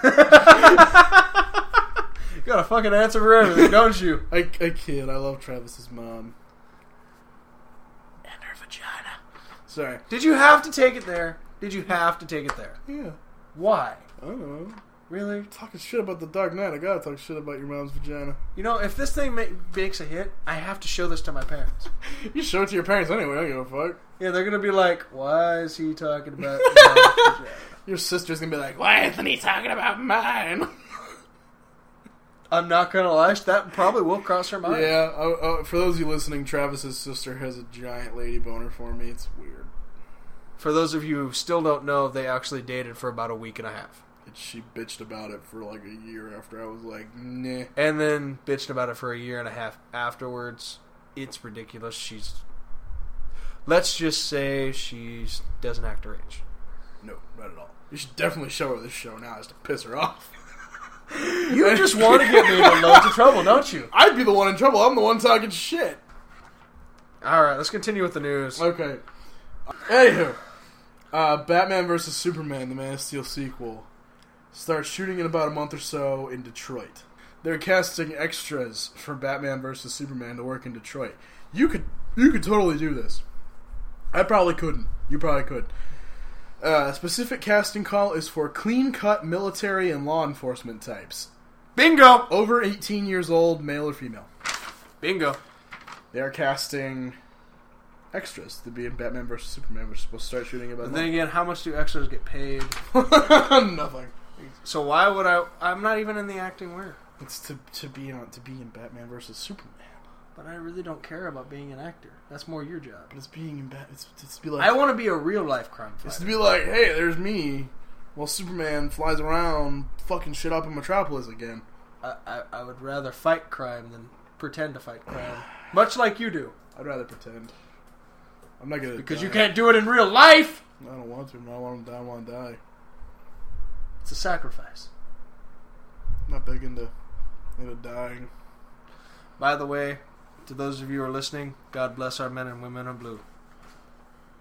You got a fucking answer for everything, don't you? I, I kid. I love Travis's mom. And her vagina. Sorry. Did you have to take it there? Did you have to take it there? Yeah. Why? I don't know. Really? Talking shit about the Dark Knight. I gotta talk shit about your mom's vagina. You know, if this thing ma- makes a hit, I have to show this to my parents. You show it to your parents anyway. I don't give a fuck. Yeah, they're gonna be like, "Why is he talking about?" my vagina?" Your sister's gonna be like, why isn't he talking about mine? I'm not gonna lie, that probably will cross her mind. Yeah, uh, uh, for those of you listening, Travis's sister has a giant lady boner for me. It's weird. For those of you who still don't know, they actually dated for about a week and a half. And she bitched about it for like a year after I was like, nah. And then bitched about it for a year and a half afterwards. It's ridiculous. She's... Let's just say she doesn't act her age. No, not at all. You should definitely show her this show now just to piss her off. You just want to get me into loads of trouble, don't you? I'd be the one in trouble. I'm the one talking shit. Alright, let's continue with the news. Okay. Anywho, uh, Batman versus Superman, the Man of Steel sequel, starts shooting in about a month or so in Detroit. They're casting extras for Batman versus Superman to work in Detroit. You could, you could totally do this. I probably couldn't. You probably could. Uh, specific casting call is for clean-cut military and law enforcement types. Bingo! Over eighteen years old, male or female. Bingo. They are casting extras to be in Batman versus Superman, which is supposed to start shooting about But a then month. again, how much do extras get paid? Nothing. So why would I... I'm not even in the acting where. It's to to be on to be in Batman versus Superman. But I really don't care about being an actor. That's more your job. But it's being in Bat. It's, it's to be like I want to be a real-life crime fighter. it's to be like, hey, there's me, while Superman flies around fucking shit up in Metropolis again. I, I, I would rather fight crime than pretend to fight crime. Much like you do. I'd rather pretend. I'm not gonna Because die. you can't do it in real life! I don't want to. I want to die. I want to die. It's a sacrifice. I'm not big into into dying. By the way, to those of you who are listening, God bless our men and women in blue.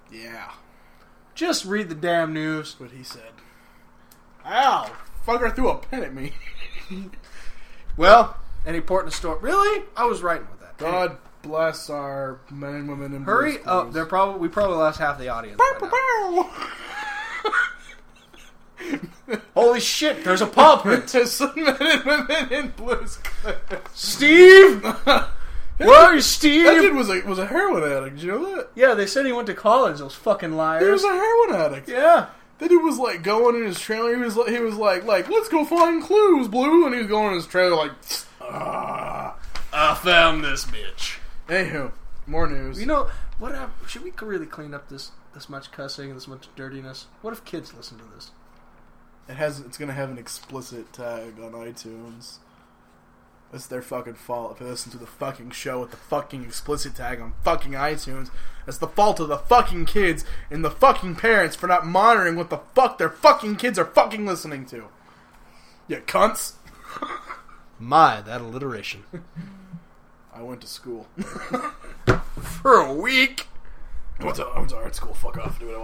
Yeah. Just read the damn news. That's what he said. Ow! Fucker threw a pen at me. Well, any port in the store. Really? I was writing with that. God bless our men and women in Hurry! blue Oh, schools. they're probably we probably lost half the audience. by now. Holy shit! There's a paw print. There's some men and women in blue schools. Steve, where are you, Steve? That dude was a was a heroin addict. Did you know that? Yeah, they said he went to college. Those fucking He liars. was a heroin addict. Yeah. That dude was like going in his trailer. He was like, he was like, like, let's go find clues, Blue. And he was going in his trailer like, ah, I found this bitch. Anywho, more news. You know what? hap- Should we really clean up this this much cussing, this much dirtiness? What if kids listen to this? It has. It's gonna have an explicit tag on iTunes. It's their fucking fault if they listen to the fucking show with the fucking explicit tag on fucking iTunes. It's the fault of the fucking kids and the fucking parents for not monitoring what the fuck their fucking kids are fucking listening to. You cunts. My, that alliteration. I went to school. For a week. I went to, I went to art school. Fuck off. Do what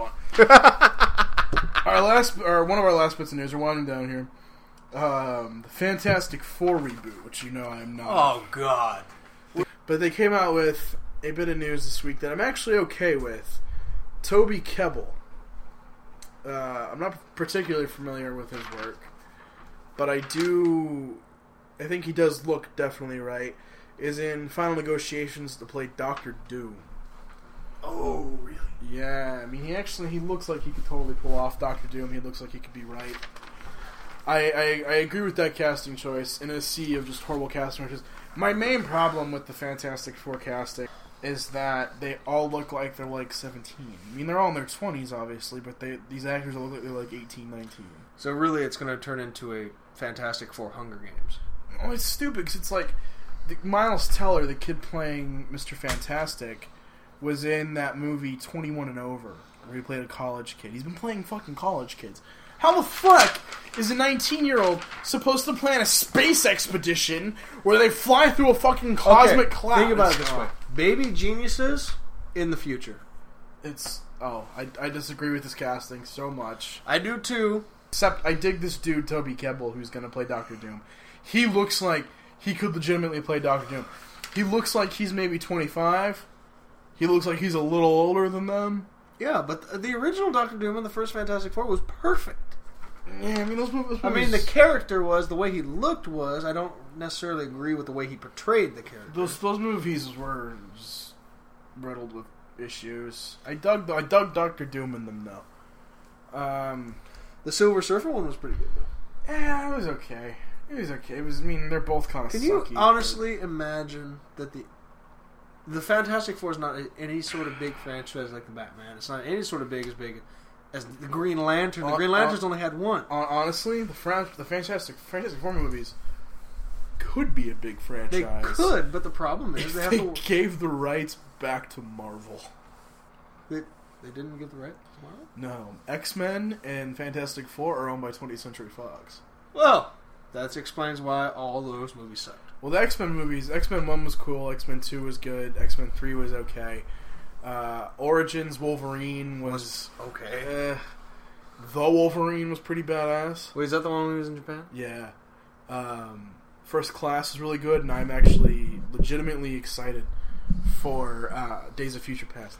I want. Our last, or one of our last bits of news. We're winding down here. Um, the Fantastic Four reboot, which you know I am not. Oh, God. But they came out with a bit of news this week that I'm actually okay with. Toby Kebbell. Uh, I'm not particularly familiar with his work, but I do. I think he does look definitely right. Is in Final Negotiations to play Doctor Doom. Oh, really? Yeah, I mean, he actually he looks like he could totally pull off Doctor Doom. He looks like he could be right. I, I, I agree with that casting choice in a sea of just horrible casting choices. My main problem with the Fantastic Four casting is that they all look like they're like seventeen. I mean, they're all in their twenties, obviously, but they these actors look like they're like eighteen, nineteen. So really it's going to turn into a Fantastic Four Hunger Games. Oh, it's stupid, because it's like the, Miles Teller, the kid playing Mister Fantastic, was in that movie twenty-one and Over, where he played a college kid. He's been playing fucking college kids. How the fuck is a nineteen-year-old supposed to plan a space expedition where they fly through a fucking cosmic Okay, cloud? think about it this way. Baby geniuses in the future. It's... Oh, I, I disagree with this casting so much. I do too. Except I dig this dude, Toby Kebbell, who's going to play Doctor Doom. He looks like he could legitimately play Doctor Doom. He looks like he's maybe twenty-five. He looks like he's a little older than them. Yeah, but the original Doctor Doom in the first Fantastic Four was perfect. Yeah, I mean, those movies... I mean, the character was, the way he looked was, I don't necessarily agree with the way he portrayed the character. Those those movies were just riddled with issues. I dug I dug Doctor Doom in them, though. Um, The Silver Surfer one was pretty good, though. yeah, it was okay. It was okay. It was, I mean, they're both kind of Can sucky. you honestly imagine that the the Fantastic Four is not any sort of big franchise like the Batman? It's not any sort of big as big as the Green Lantern. The Uh, Green uh, Lantern's only had one. Hon- Honestly, the Fran- the Fantastic Fantastic Four movies could be a big They franchise. could, but the problem is If they have they to. gave the rights back to Marvel. They, they didn't give the right. Well, No, X-Men and Fantastic Four are owned by twentieth Century Fox. well, that explains why all those movies sucked. Well, the X-Men movies, X-Men one was cool, X-Men two was good, X-Men three was okay. Uh, Origins Wolverine was... Okay. Eh, the Wolverine was pretty badass. Wait, is that the one we was in Japan? Yeah. Um, First Class is really good, and I'm actually legitimately excited for uh, Days of Future Past.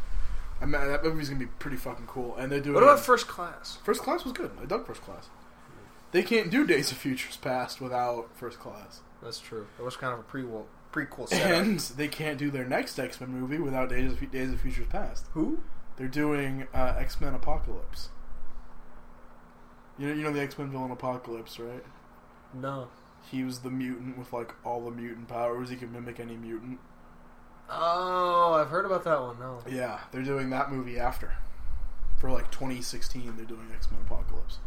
I mean, that movie's going to be pretty fucking cool. And they're doing... What about First Class? First Class was good. I dug First Class. They can't do Days of Futures Past without First Class. That's true. It was kind of a prequel, prequel setup. And they can't do their next X-Men movie without Days of, Days of Futures Past. Who? They're doing uh, X-Men Apocalypse. You know, you know the X-Men villain Apocalypse, right? No. He was the mutant with like all the mutant powers. He can mimic any mutant. Oh, I've heard about that one. No. Yeah, they're doing that movie after. For like twenty sixteen, they're doing X-Men Apocalypse.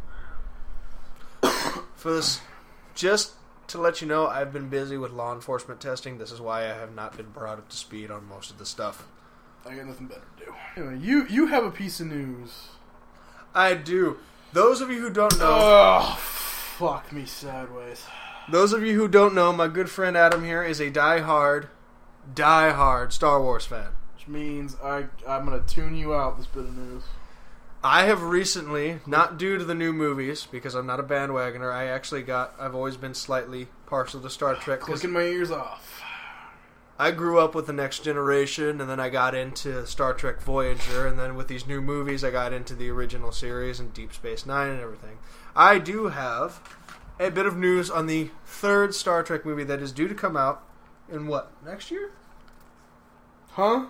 For this, just to let you know, I've been busy with law enforcement testing. This is why I have not been brought up to speed on most of the stuff. I got nothing better to do. Anyway, you you have a piece of news. I do. Those of you who don't know, Oh, fuck me sideways. those of you who don't know, my good friend Adam here is a die-hard, die-hard Star Wars fan. Which means I, I'm going to tune you out, this bit of news. I have recently, not due to the new movies, because I'm not a bandwagoner, I actually got, I've always been slightly partial to Star Trek. 'cause Clicking my ears off. I grew up with The Next Generation, and then I got into Star Trek Voyager, and then with these new movies, I got into the original series and Deep Space Nine and everything. I do have a bit of news on the third Star Trek movie that is due to come out in what, next year? Huh?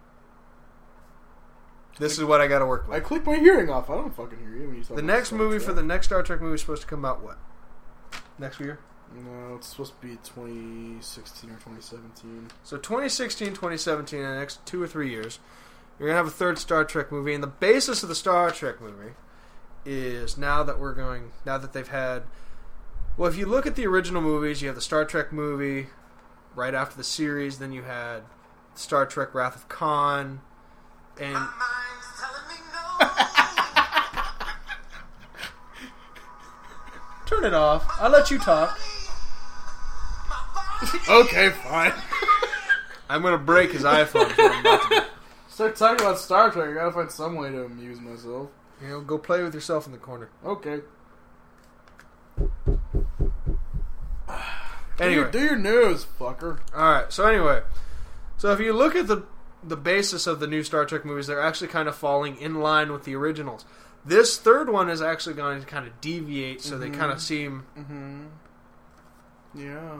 This is what I got to work with. I clicked my hearing off. I don't fucking hear you when you talk The about next Star movie Trek. for the next Star Trek movie is supposed to come out what? Next year? No, it's supposed to be twenty sixteen or twenty seventeen. So twenty sixteen, twenty seventeen, in the next two or three years, you're going to have a third Star Trek movie. And the basis of the Star Trek movie is now that we're going, now that they've had, well, if you look at the original movies, you have the Star Trek movie right after the series, then you had Star Trek Wrath of Khan, and... Turn it off. I'll let you talk. Okay, fine. I'm going to break his iPhone. So I'm about to, Start talking about Star Trek. I gotta find some way to amuse myself. you know, go play with yourself in the corner. Okay. Anyway. Do your, do your news, fucker. Alright, so anyway. So if you look at the the basis of the new Star Trek movies, they're actually kind of falling in line with the originals. This third one is actually going to kind of deviate, so Mm-hmm. they kind of seem... Mm-hmm. Yeah.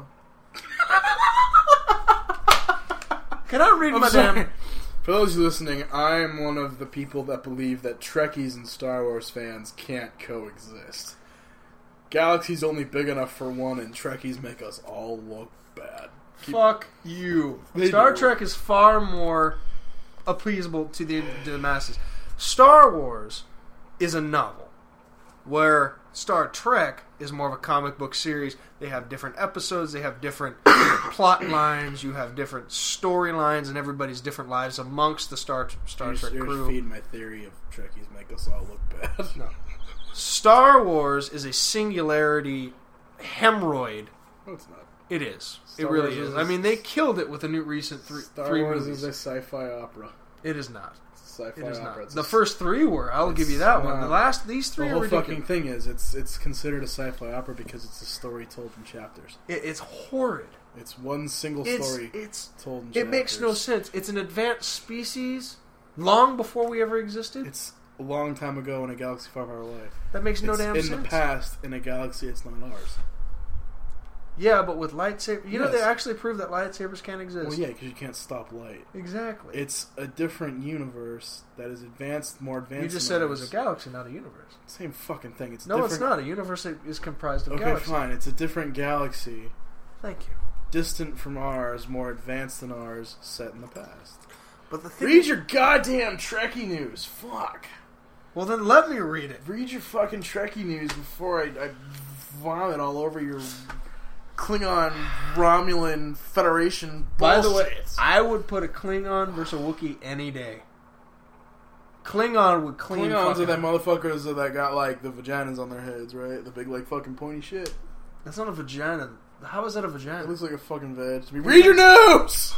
Can I read I'm my sorry. damn... For those listening, I am one of the people that believe that Trekkies and Star Wars fans can't coexist. Galaxy's only big enough for one, and Trekkies make us all look bad. Keep- Fuck you. They Star do. Trek is far more appeasable to the, to the masses. Star Wars is a novel, where Star Trek is more of a comic book series. They have different episodes, they have different plot lines, you have different storylines, and everybody's different lives amongst the Star Star You're, Trek you're crew. feeding my theory of Trekkies make us all look bad. No. Star Wars is a singularity hemorrhoid. No, it's not. It is. Star it really Wars is. is- I mean, they killed it with the new recent three, Star three Wars movies. is a sci-fi opera. It is not. It's a sci-fi It is opera. not. It's The a- first three were. I'll it's give you that one. not. The last, these three The are whole ridiculous. fucking thing is it's it's considered a sci-fi opera because it's a story told in chapters. It, it's horrid. It's one single It's story it's. told in It chapters. makes no sense. It's an advanced species long before we ever existed. It's a long time ago in a galaxy far, far away. that makes no it's damn in sense. the past in a galaxy it's not ours. Yeah, but with lightsabers, you know, Yes. they actually prove that lightsabers can't exist. Well, yeah, because you can't stop light. Exactly. It's a different universe that is advanced, more advanced. you just than said it was a ours. galaxy, not a universe. Same fucking thing. It's No, different. it's not. A universe is comprised of Okay, galaxies. fine. It's a different galaxy, Thank you. distant from ours, more advanced than ours, set in the past. But the thing Read your goddamn Trekkie news. Fuck. well, then let me read it. Read your fucking Trekkie news before I, I vomit all over your Klingon Romulan Federation By bullshit. the way, I would put a Klingon versus a Wookiee any day. Klingon would clean. Klingons fucking- are that motherfuckers that got like the vaginas on their heads, right? The big like fucking pointy shit. That's not a vagina. How is that a It vagina? looks like a fucking veg. Read your news.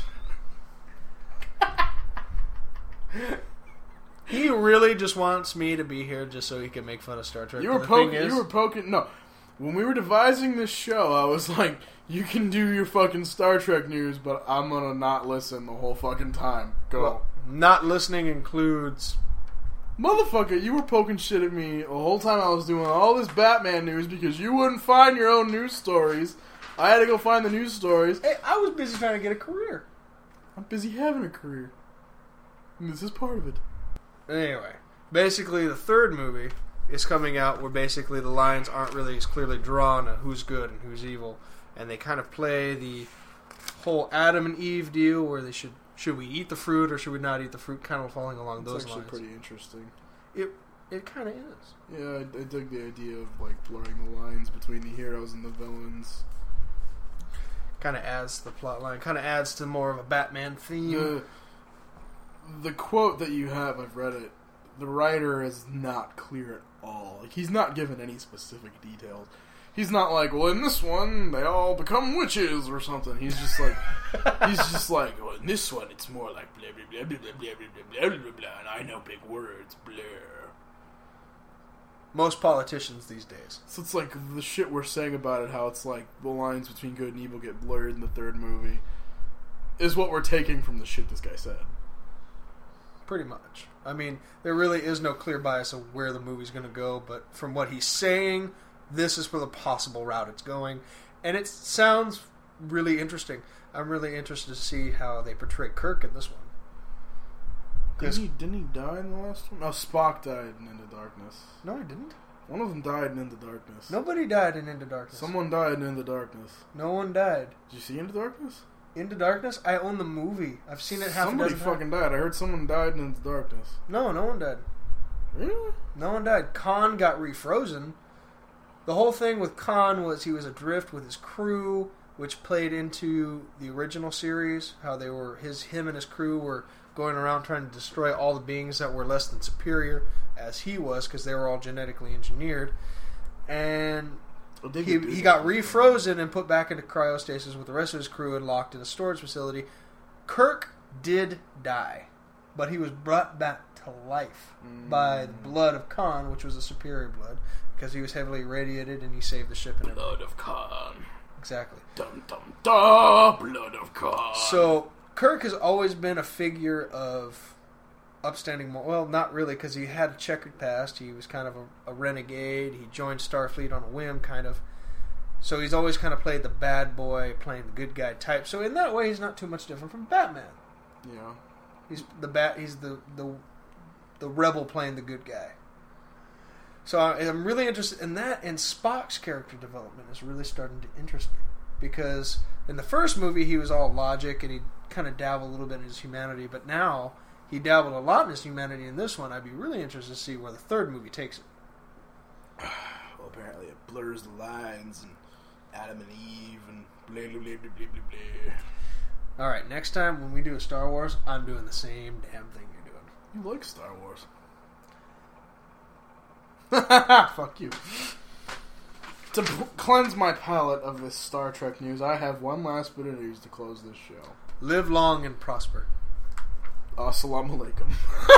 He really just wants me to be here just so he can make fun of Star Trek. You were And the thing poking. is- You were poking. No, when we were devising this show, I was like, "You can do your fucking Star Trek news, but I'm gonna not listen the whole fucking time." Go, Well, not listening includes. motherfucker! You were poking shit at me the whole time I was doing all this Batman news because you wouldn't find your own news stories. I had to go find the news stories. Hey, I was busy trying to get a career. I'm busy having a career, and this is part of it. Anyway, basically, the third movie is coming out where basically the lines aren't really as clearly drawn on who's good and who's evil, and they kind of play the whole Adam and Eve deal where they should should we eat the fruit or should we not eat the fruit, kind of falling along It's those actually lines. pretty interesting. It it kind of is. Yeah, I, I dig the idea of like blurring the lines between the heroes and the villains. Kind of adds to the plot line. Kind of adds to more of a Batman theme. The the quote that you have, I've read it. The writer is not clear at all. Like he's not given any specific details. He's not like, well, in this one, they all become witches or something. He's just like, he's just like, well, in this one, it's more like blah, blah, blah, blah, blah, blah, blah, blah, blah, and I know big words, blah. Most politicians these days. So it's like the shit we're saying about it, how it's like the lines between good and evil get blurred in the third movie, is what we're taking from the shit this guy said. Pretty much. I mean, there really is no clear bias of where the movie's going to go, but from what he's saying, this is for the possible route it's going. And it sounds really interesting. I'm really interested to see how they portray Kirk in this one. Didn't he, didn't he die in the last one? No, Spock died in Into Darkness. No, he didn't. One of them died in Into Darkness. Nobody died in Into Darkness. Someone died in Into Darkness. No one died. Did you see Into Darkness? Into Darkness? I own the movie. I've seen it half Somebody a dozen fucking times. died. I heard someone died in Into Darkness. No, no one died. Really? No one died. Khan got refrozen. The whole thing with Khan was he was adrift with his crew, which played into the original series. How they were his him and his crew were going around trying to destroy all the beings that were less than superior as he was, because they were all genetically engineered. And Well, they he could do he that. got refrozen and put back into cryostasis with the rest of his crew and locked in a storage facility. Kirk did die, but he was brought back to life Mm. by the blood of Khan, which was a superior blood, because he was heavily irradiated and he saved the ship and everything. Blood of Khan. Exactly. Dum dum dum. Blood of Khan. So Kirk has always been a figure of upstanding. Mo- well, not really, because he had a checkered past. He was kind of a, a renegade. He joined Starfleet on a whim, kind of. So he's always kind of played the bad boy, playing the good guy type. So in that way, he's not too much different from Batman. Yeah. He's the bat. He's the the the rebel playing the good guy. So I'm really interested in that, and Spock's character development is really starting to interest me, because in the first movie he was all logic and he kind of dabbled a little bit in his humanity, but now he dabbled a lot in his humanity in this one. I'd be really interested to see where the third movie takes it. Well, apparently it blurs the lines and Adam and Eve and blah blah blah blah blah blah. All right, next time when we do a Star Wars, I'm doing the same damn thing you're doing. You like Star Wars? Fuck you. To p- cleanse my palate of this Star Trek news, I have one last bit of news to close this show. Live long and prosper. Assalamu alaikum.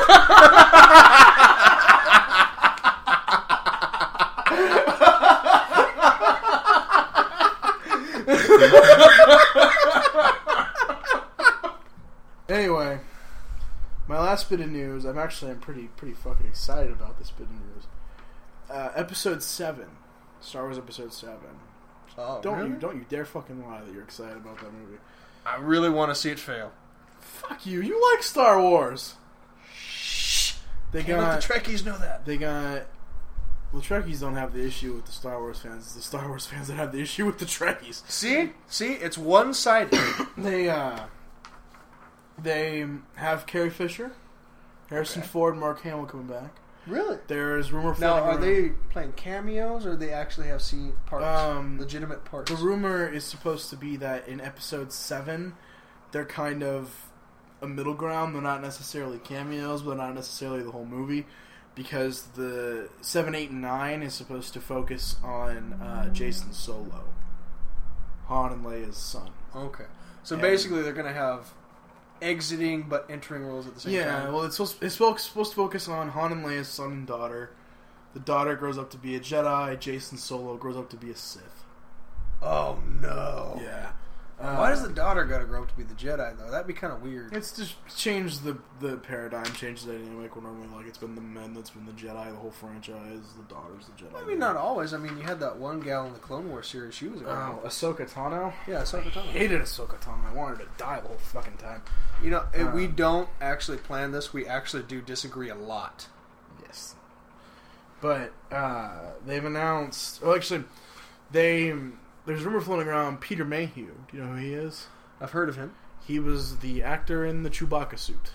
Anyway, my last bit of news. I'm actually I'm pretty pretty fucking excited about this bit of news. Uh, episode seven, Star Wars Episode Seven. Oh, Don't really? you don't you dare fucking lie that you're excited about that movie. I really want to see it fail. Fuck you. You like Star Wars. Shh. They Can't got let the Trekkies know that. they got. Well, Trekkies don't have the issue with the Star Wars fans. It's the Star Wars fans that have the issue with the Trekkies. See? See? It's one-sided. They uh, they have Carrie Fisher, Harrison Okay. Ford, and Mark Hamill coming back. Really? There's rumor Now, floating are around- they playing cameos, or they actually have scene parts? Um, legitimate parts? The rumor is supposed to be that in Episode Seven, they're kind of a middle ground. They're not necessarily cameos, but they're not necessarily the whole movie, because the seven, eight, and nine is supposed to focus on uh, Jason Solo, Han and Leia's son. Okay. So And- basically they're going to have exiting but entering roles at the same Yeah, time. well, it's supposed, it's supposed supposed to focus on Han and Leia's son and daughter. The daughter grows up to be a Jedi. Jason Solo grows up to be a Sith. Oh, no. Yeah. Why Uh, does the daughter got to grow up to be the Jedi, though? That'd be kind of weird. It's just changed the the paradigm, changed the dynamic. When normally, like, it's been the men that's been the Jedi, the whole franchise. The daughter's the Jedi. I mean, not always. I mean, you had that one gal in the Clone Wars series. She was a Oh, Ahsoka Tano. Yeah, Ahsoka I Tano. hated Ahsoka Tano. I wanted to die the whole fucking time. You know, if Uh, we don't actually plan this. We actually do disagree a lot. Yes. But uh, they've announced. Well, actually, they there's rumor floating around. Peter Mayhew. Do you know who he is? I've heard of him. He was the actor in the Chewbacca suit.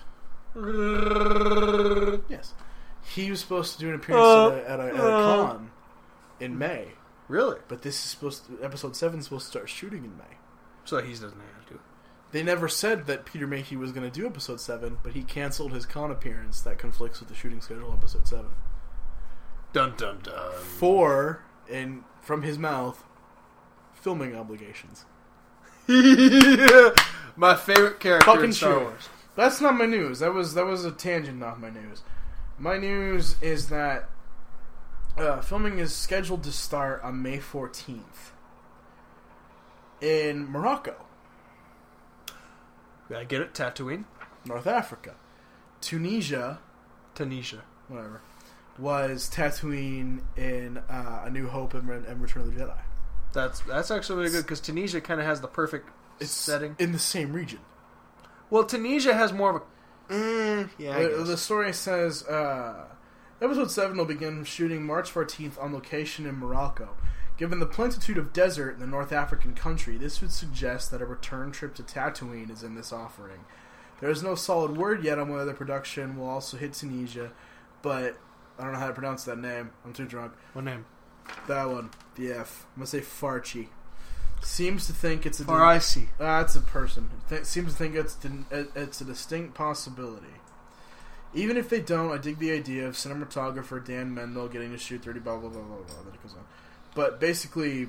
Yes. He was supposed to do an appearance Uh, at, a, at, a, at a uh. con in May. Really? But this is supposed to, episode seven is supposed to start shooting in May. So he doesn't have to. They never said that Peter Mayhew was going to do episode seven, but he canceled his con appearance that conflicts with the shooting schedule of episode seven. Dun dun dun. For, and from his mouth, filming obligations. My favorite character Fucking in Star sure. Wars. That's not my news. That was that was a tangent, not my news. My news is that uh, filming is scheduled to start on May fourteenth in Morocco, I get it. Tatooine, North Africa. Tunisia, Tunisia. whatever, was Tatooine in uh, A New Hope and, and Return of the Jedi. That's that's actually really good because Tunisia kind of has the perfect It's setting. in the same region. Well, Tunisia has more of a. Mm, yeah, I the, guess. the story says uh, episode seven will begin shooting March fourteenth on location in Morocco. Given the plentitude of desert in the North African country, this would suggest that a return trip to Tatooine is in this offering. There is no solid word yet on whether the production will also hit Tunisia, but I don't know how to pronounce that name. I'm too drunk. What name? That one, the F. I'm gonna say Farchi. Seems to think it's a Faraisi. Ah, it's a person. Th- seems to think it's din- it's a distinct possibility. Even if they don't, I dig the idea of cinematographer Dan Mendel getting to shoot thirty blah blah blah blah blah. Then it goes on. But basically,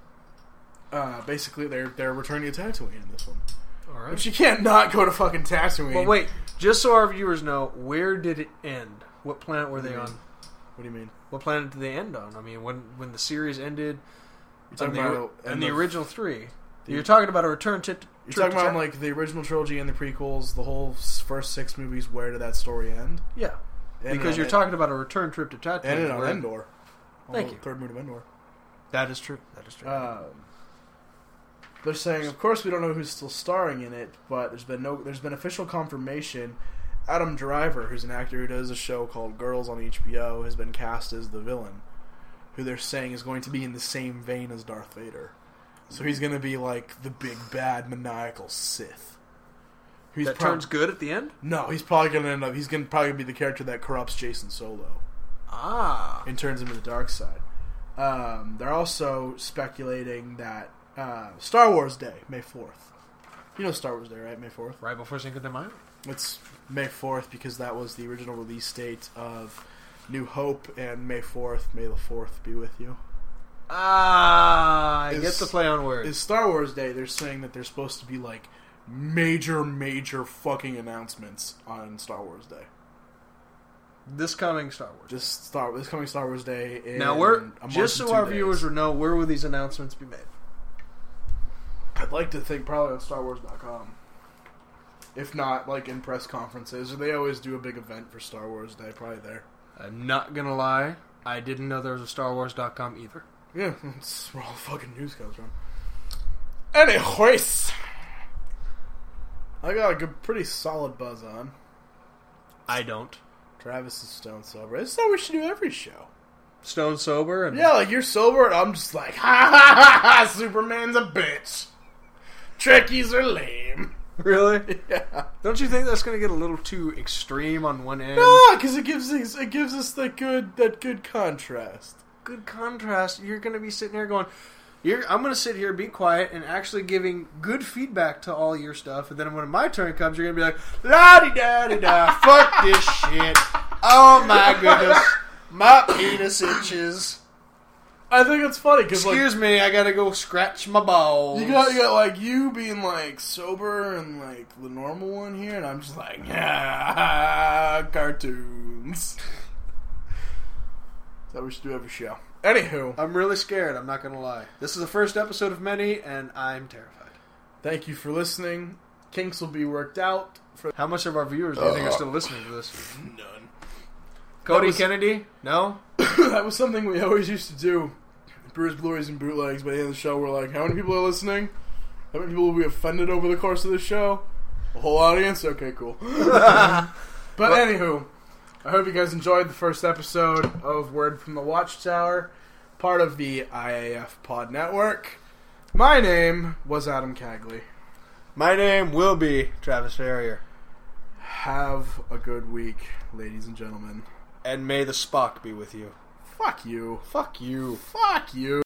uh, basically they're they're returning to Tatooine in this one. All right. But you can't not go to fucking Tatooine. Well, wait. Just so our viewers know, where did it end? What planet were What do they you on? mean? What do you mean? What planet did they end on? I mean, when when the series ended, You're talking and the, about and end the of- original three. the- You're talking about a return to. You're trip talking to about Ta- like the original trilogy and the prequels, the whole s- first six movies. Where did that story end? yeah, Ended because on you're En- talking about a return trip to Tatooine. ended on where- Endor. Thank On the you. Third moon of Endor. That is true. That is true. Um, they're saying, of course, we don't know who's still starring in it, but there's been no, there's been official confirmation. Adam Driver, who's an actor who does a show called Girls on H B O, has been cast as the villain, who they're saying is going to be in the same vein as Darth Vader. So he's going to be like the big bad maniacal Sith. He's that prob- turns good at the end. No, he's probably going to end up. He's going to probably be the character that corrupts Jason Solo Ah, and turns him to the dark side. Um, they're also speculating that uh, Star Wars Day, May fourth. You know Star Wars Day, right? May fourth. right before Cinco de Mayo. It's May fourth because that was the original release date of New Hope, and May fourth, May the fourth be with you. Ah, I Is- get the play on words. Is Star Wars Day, they're saying that there's supposed to be like major, major fucking announcements on Star Wars Day. This coming Star Wars. This Star this coming Star Wars Day. In Now, where a month just and so two our days. viewers would know, where will these announcements be made? I'd like to think probably on Star Wars dot com. If not, like in press conferences, or they always do a big event for Star Wars Day. Probably there. I'm not gonna lie, I didn't know there was a Star Wars dot com either. Yeah, that's where all the fucking news comes from. Anyways, I got a good, pretty solid buzz on. I don't. Travis is stone sober. This is how we should do every show. Stone sober and Yeah, like you're sober and I'm just like, ha ha ha ha, Superman's a bitch. Trekkies are lame. really. Yeah. Don't you think that's gonna get a little too extreme on one end? No, because it gives us, it gives us that good that good contrast. Good contrast. You're gonna be sitting there going, You're, I'm gonna sit here, be quiet, and actually giving good feedback to all your stuff. And then when my turn comes, you're gonna be like, la di da di da, fuck this shit. Oh my goodness, my penis itches. I think it's funny because like Excuse me, I gotta go scratch my balls. you got you got like you being like sober and like the normal one here, and I'm just like, yeah, cartoons. That we should do every show. Anywho, I'm really scared. I'm not gonna lie. This is the first episode of many, and I'm terrified. thank you for listening. Kinks will be worked out for How much of our viewers do you think are still listening to this? none. Cody was- Kennedy? No. That was something we always used to do. Brewers, Blu-rays, and Bootlegs. By the end of the show, we're like, how many people are listening? How many people will be offended over the course of the show? A whole audience? Okay, cool. But anywho, I hope you guys enjoyed the first episode of Word from the Watchtower, part of the I A F Pod Network. My name was Adam Cagley. My name will be Travis Ferrier. Have a good week, ladies and gentlemen. And may the Spock be with you. Fuck you. Fuck you. Fuck you.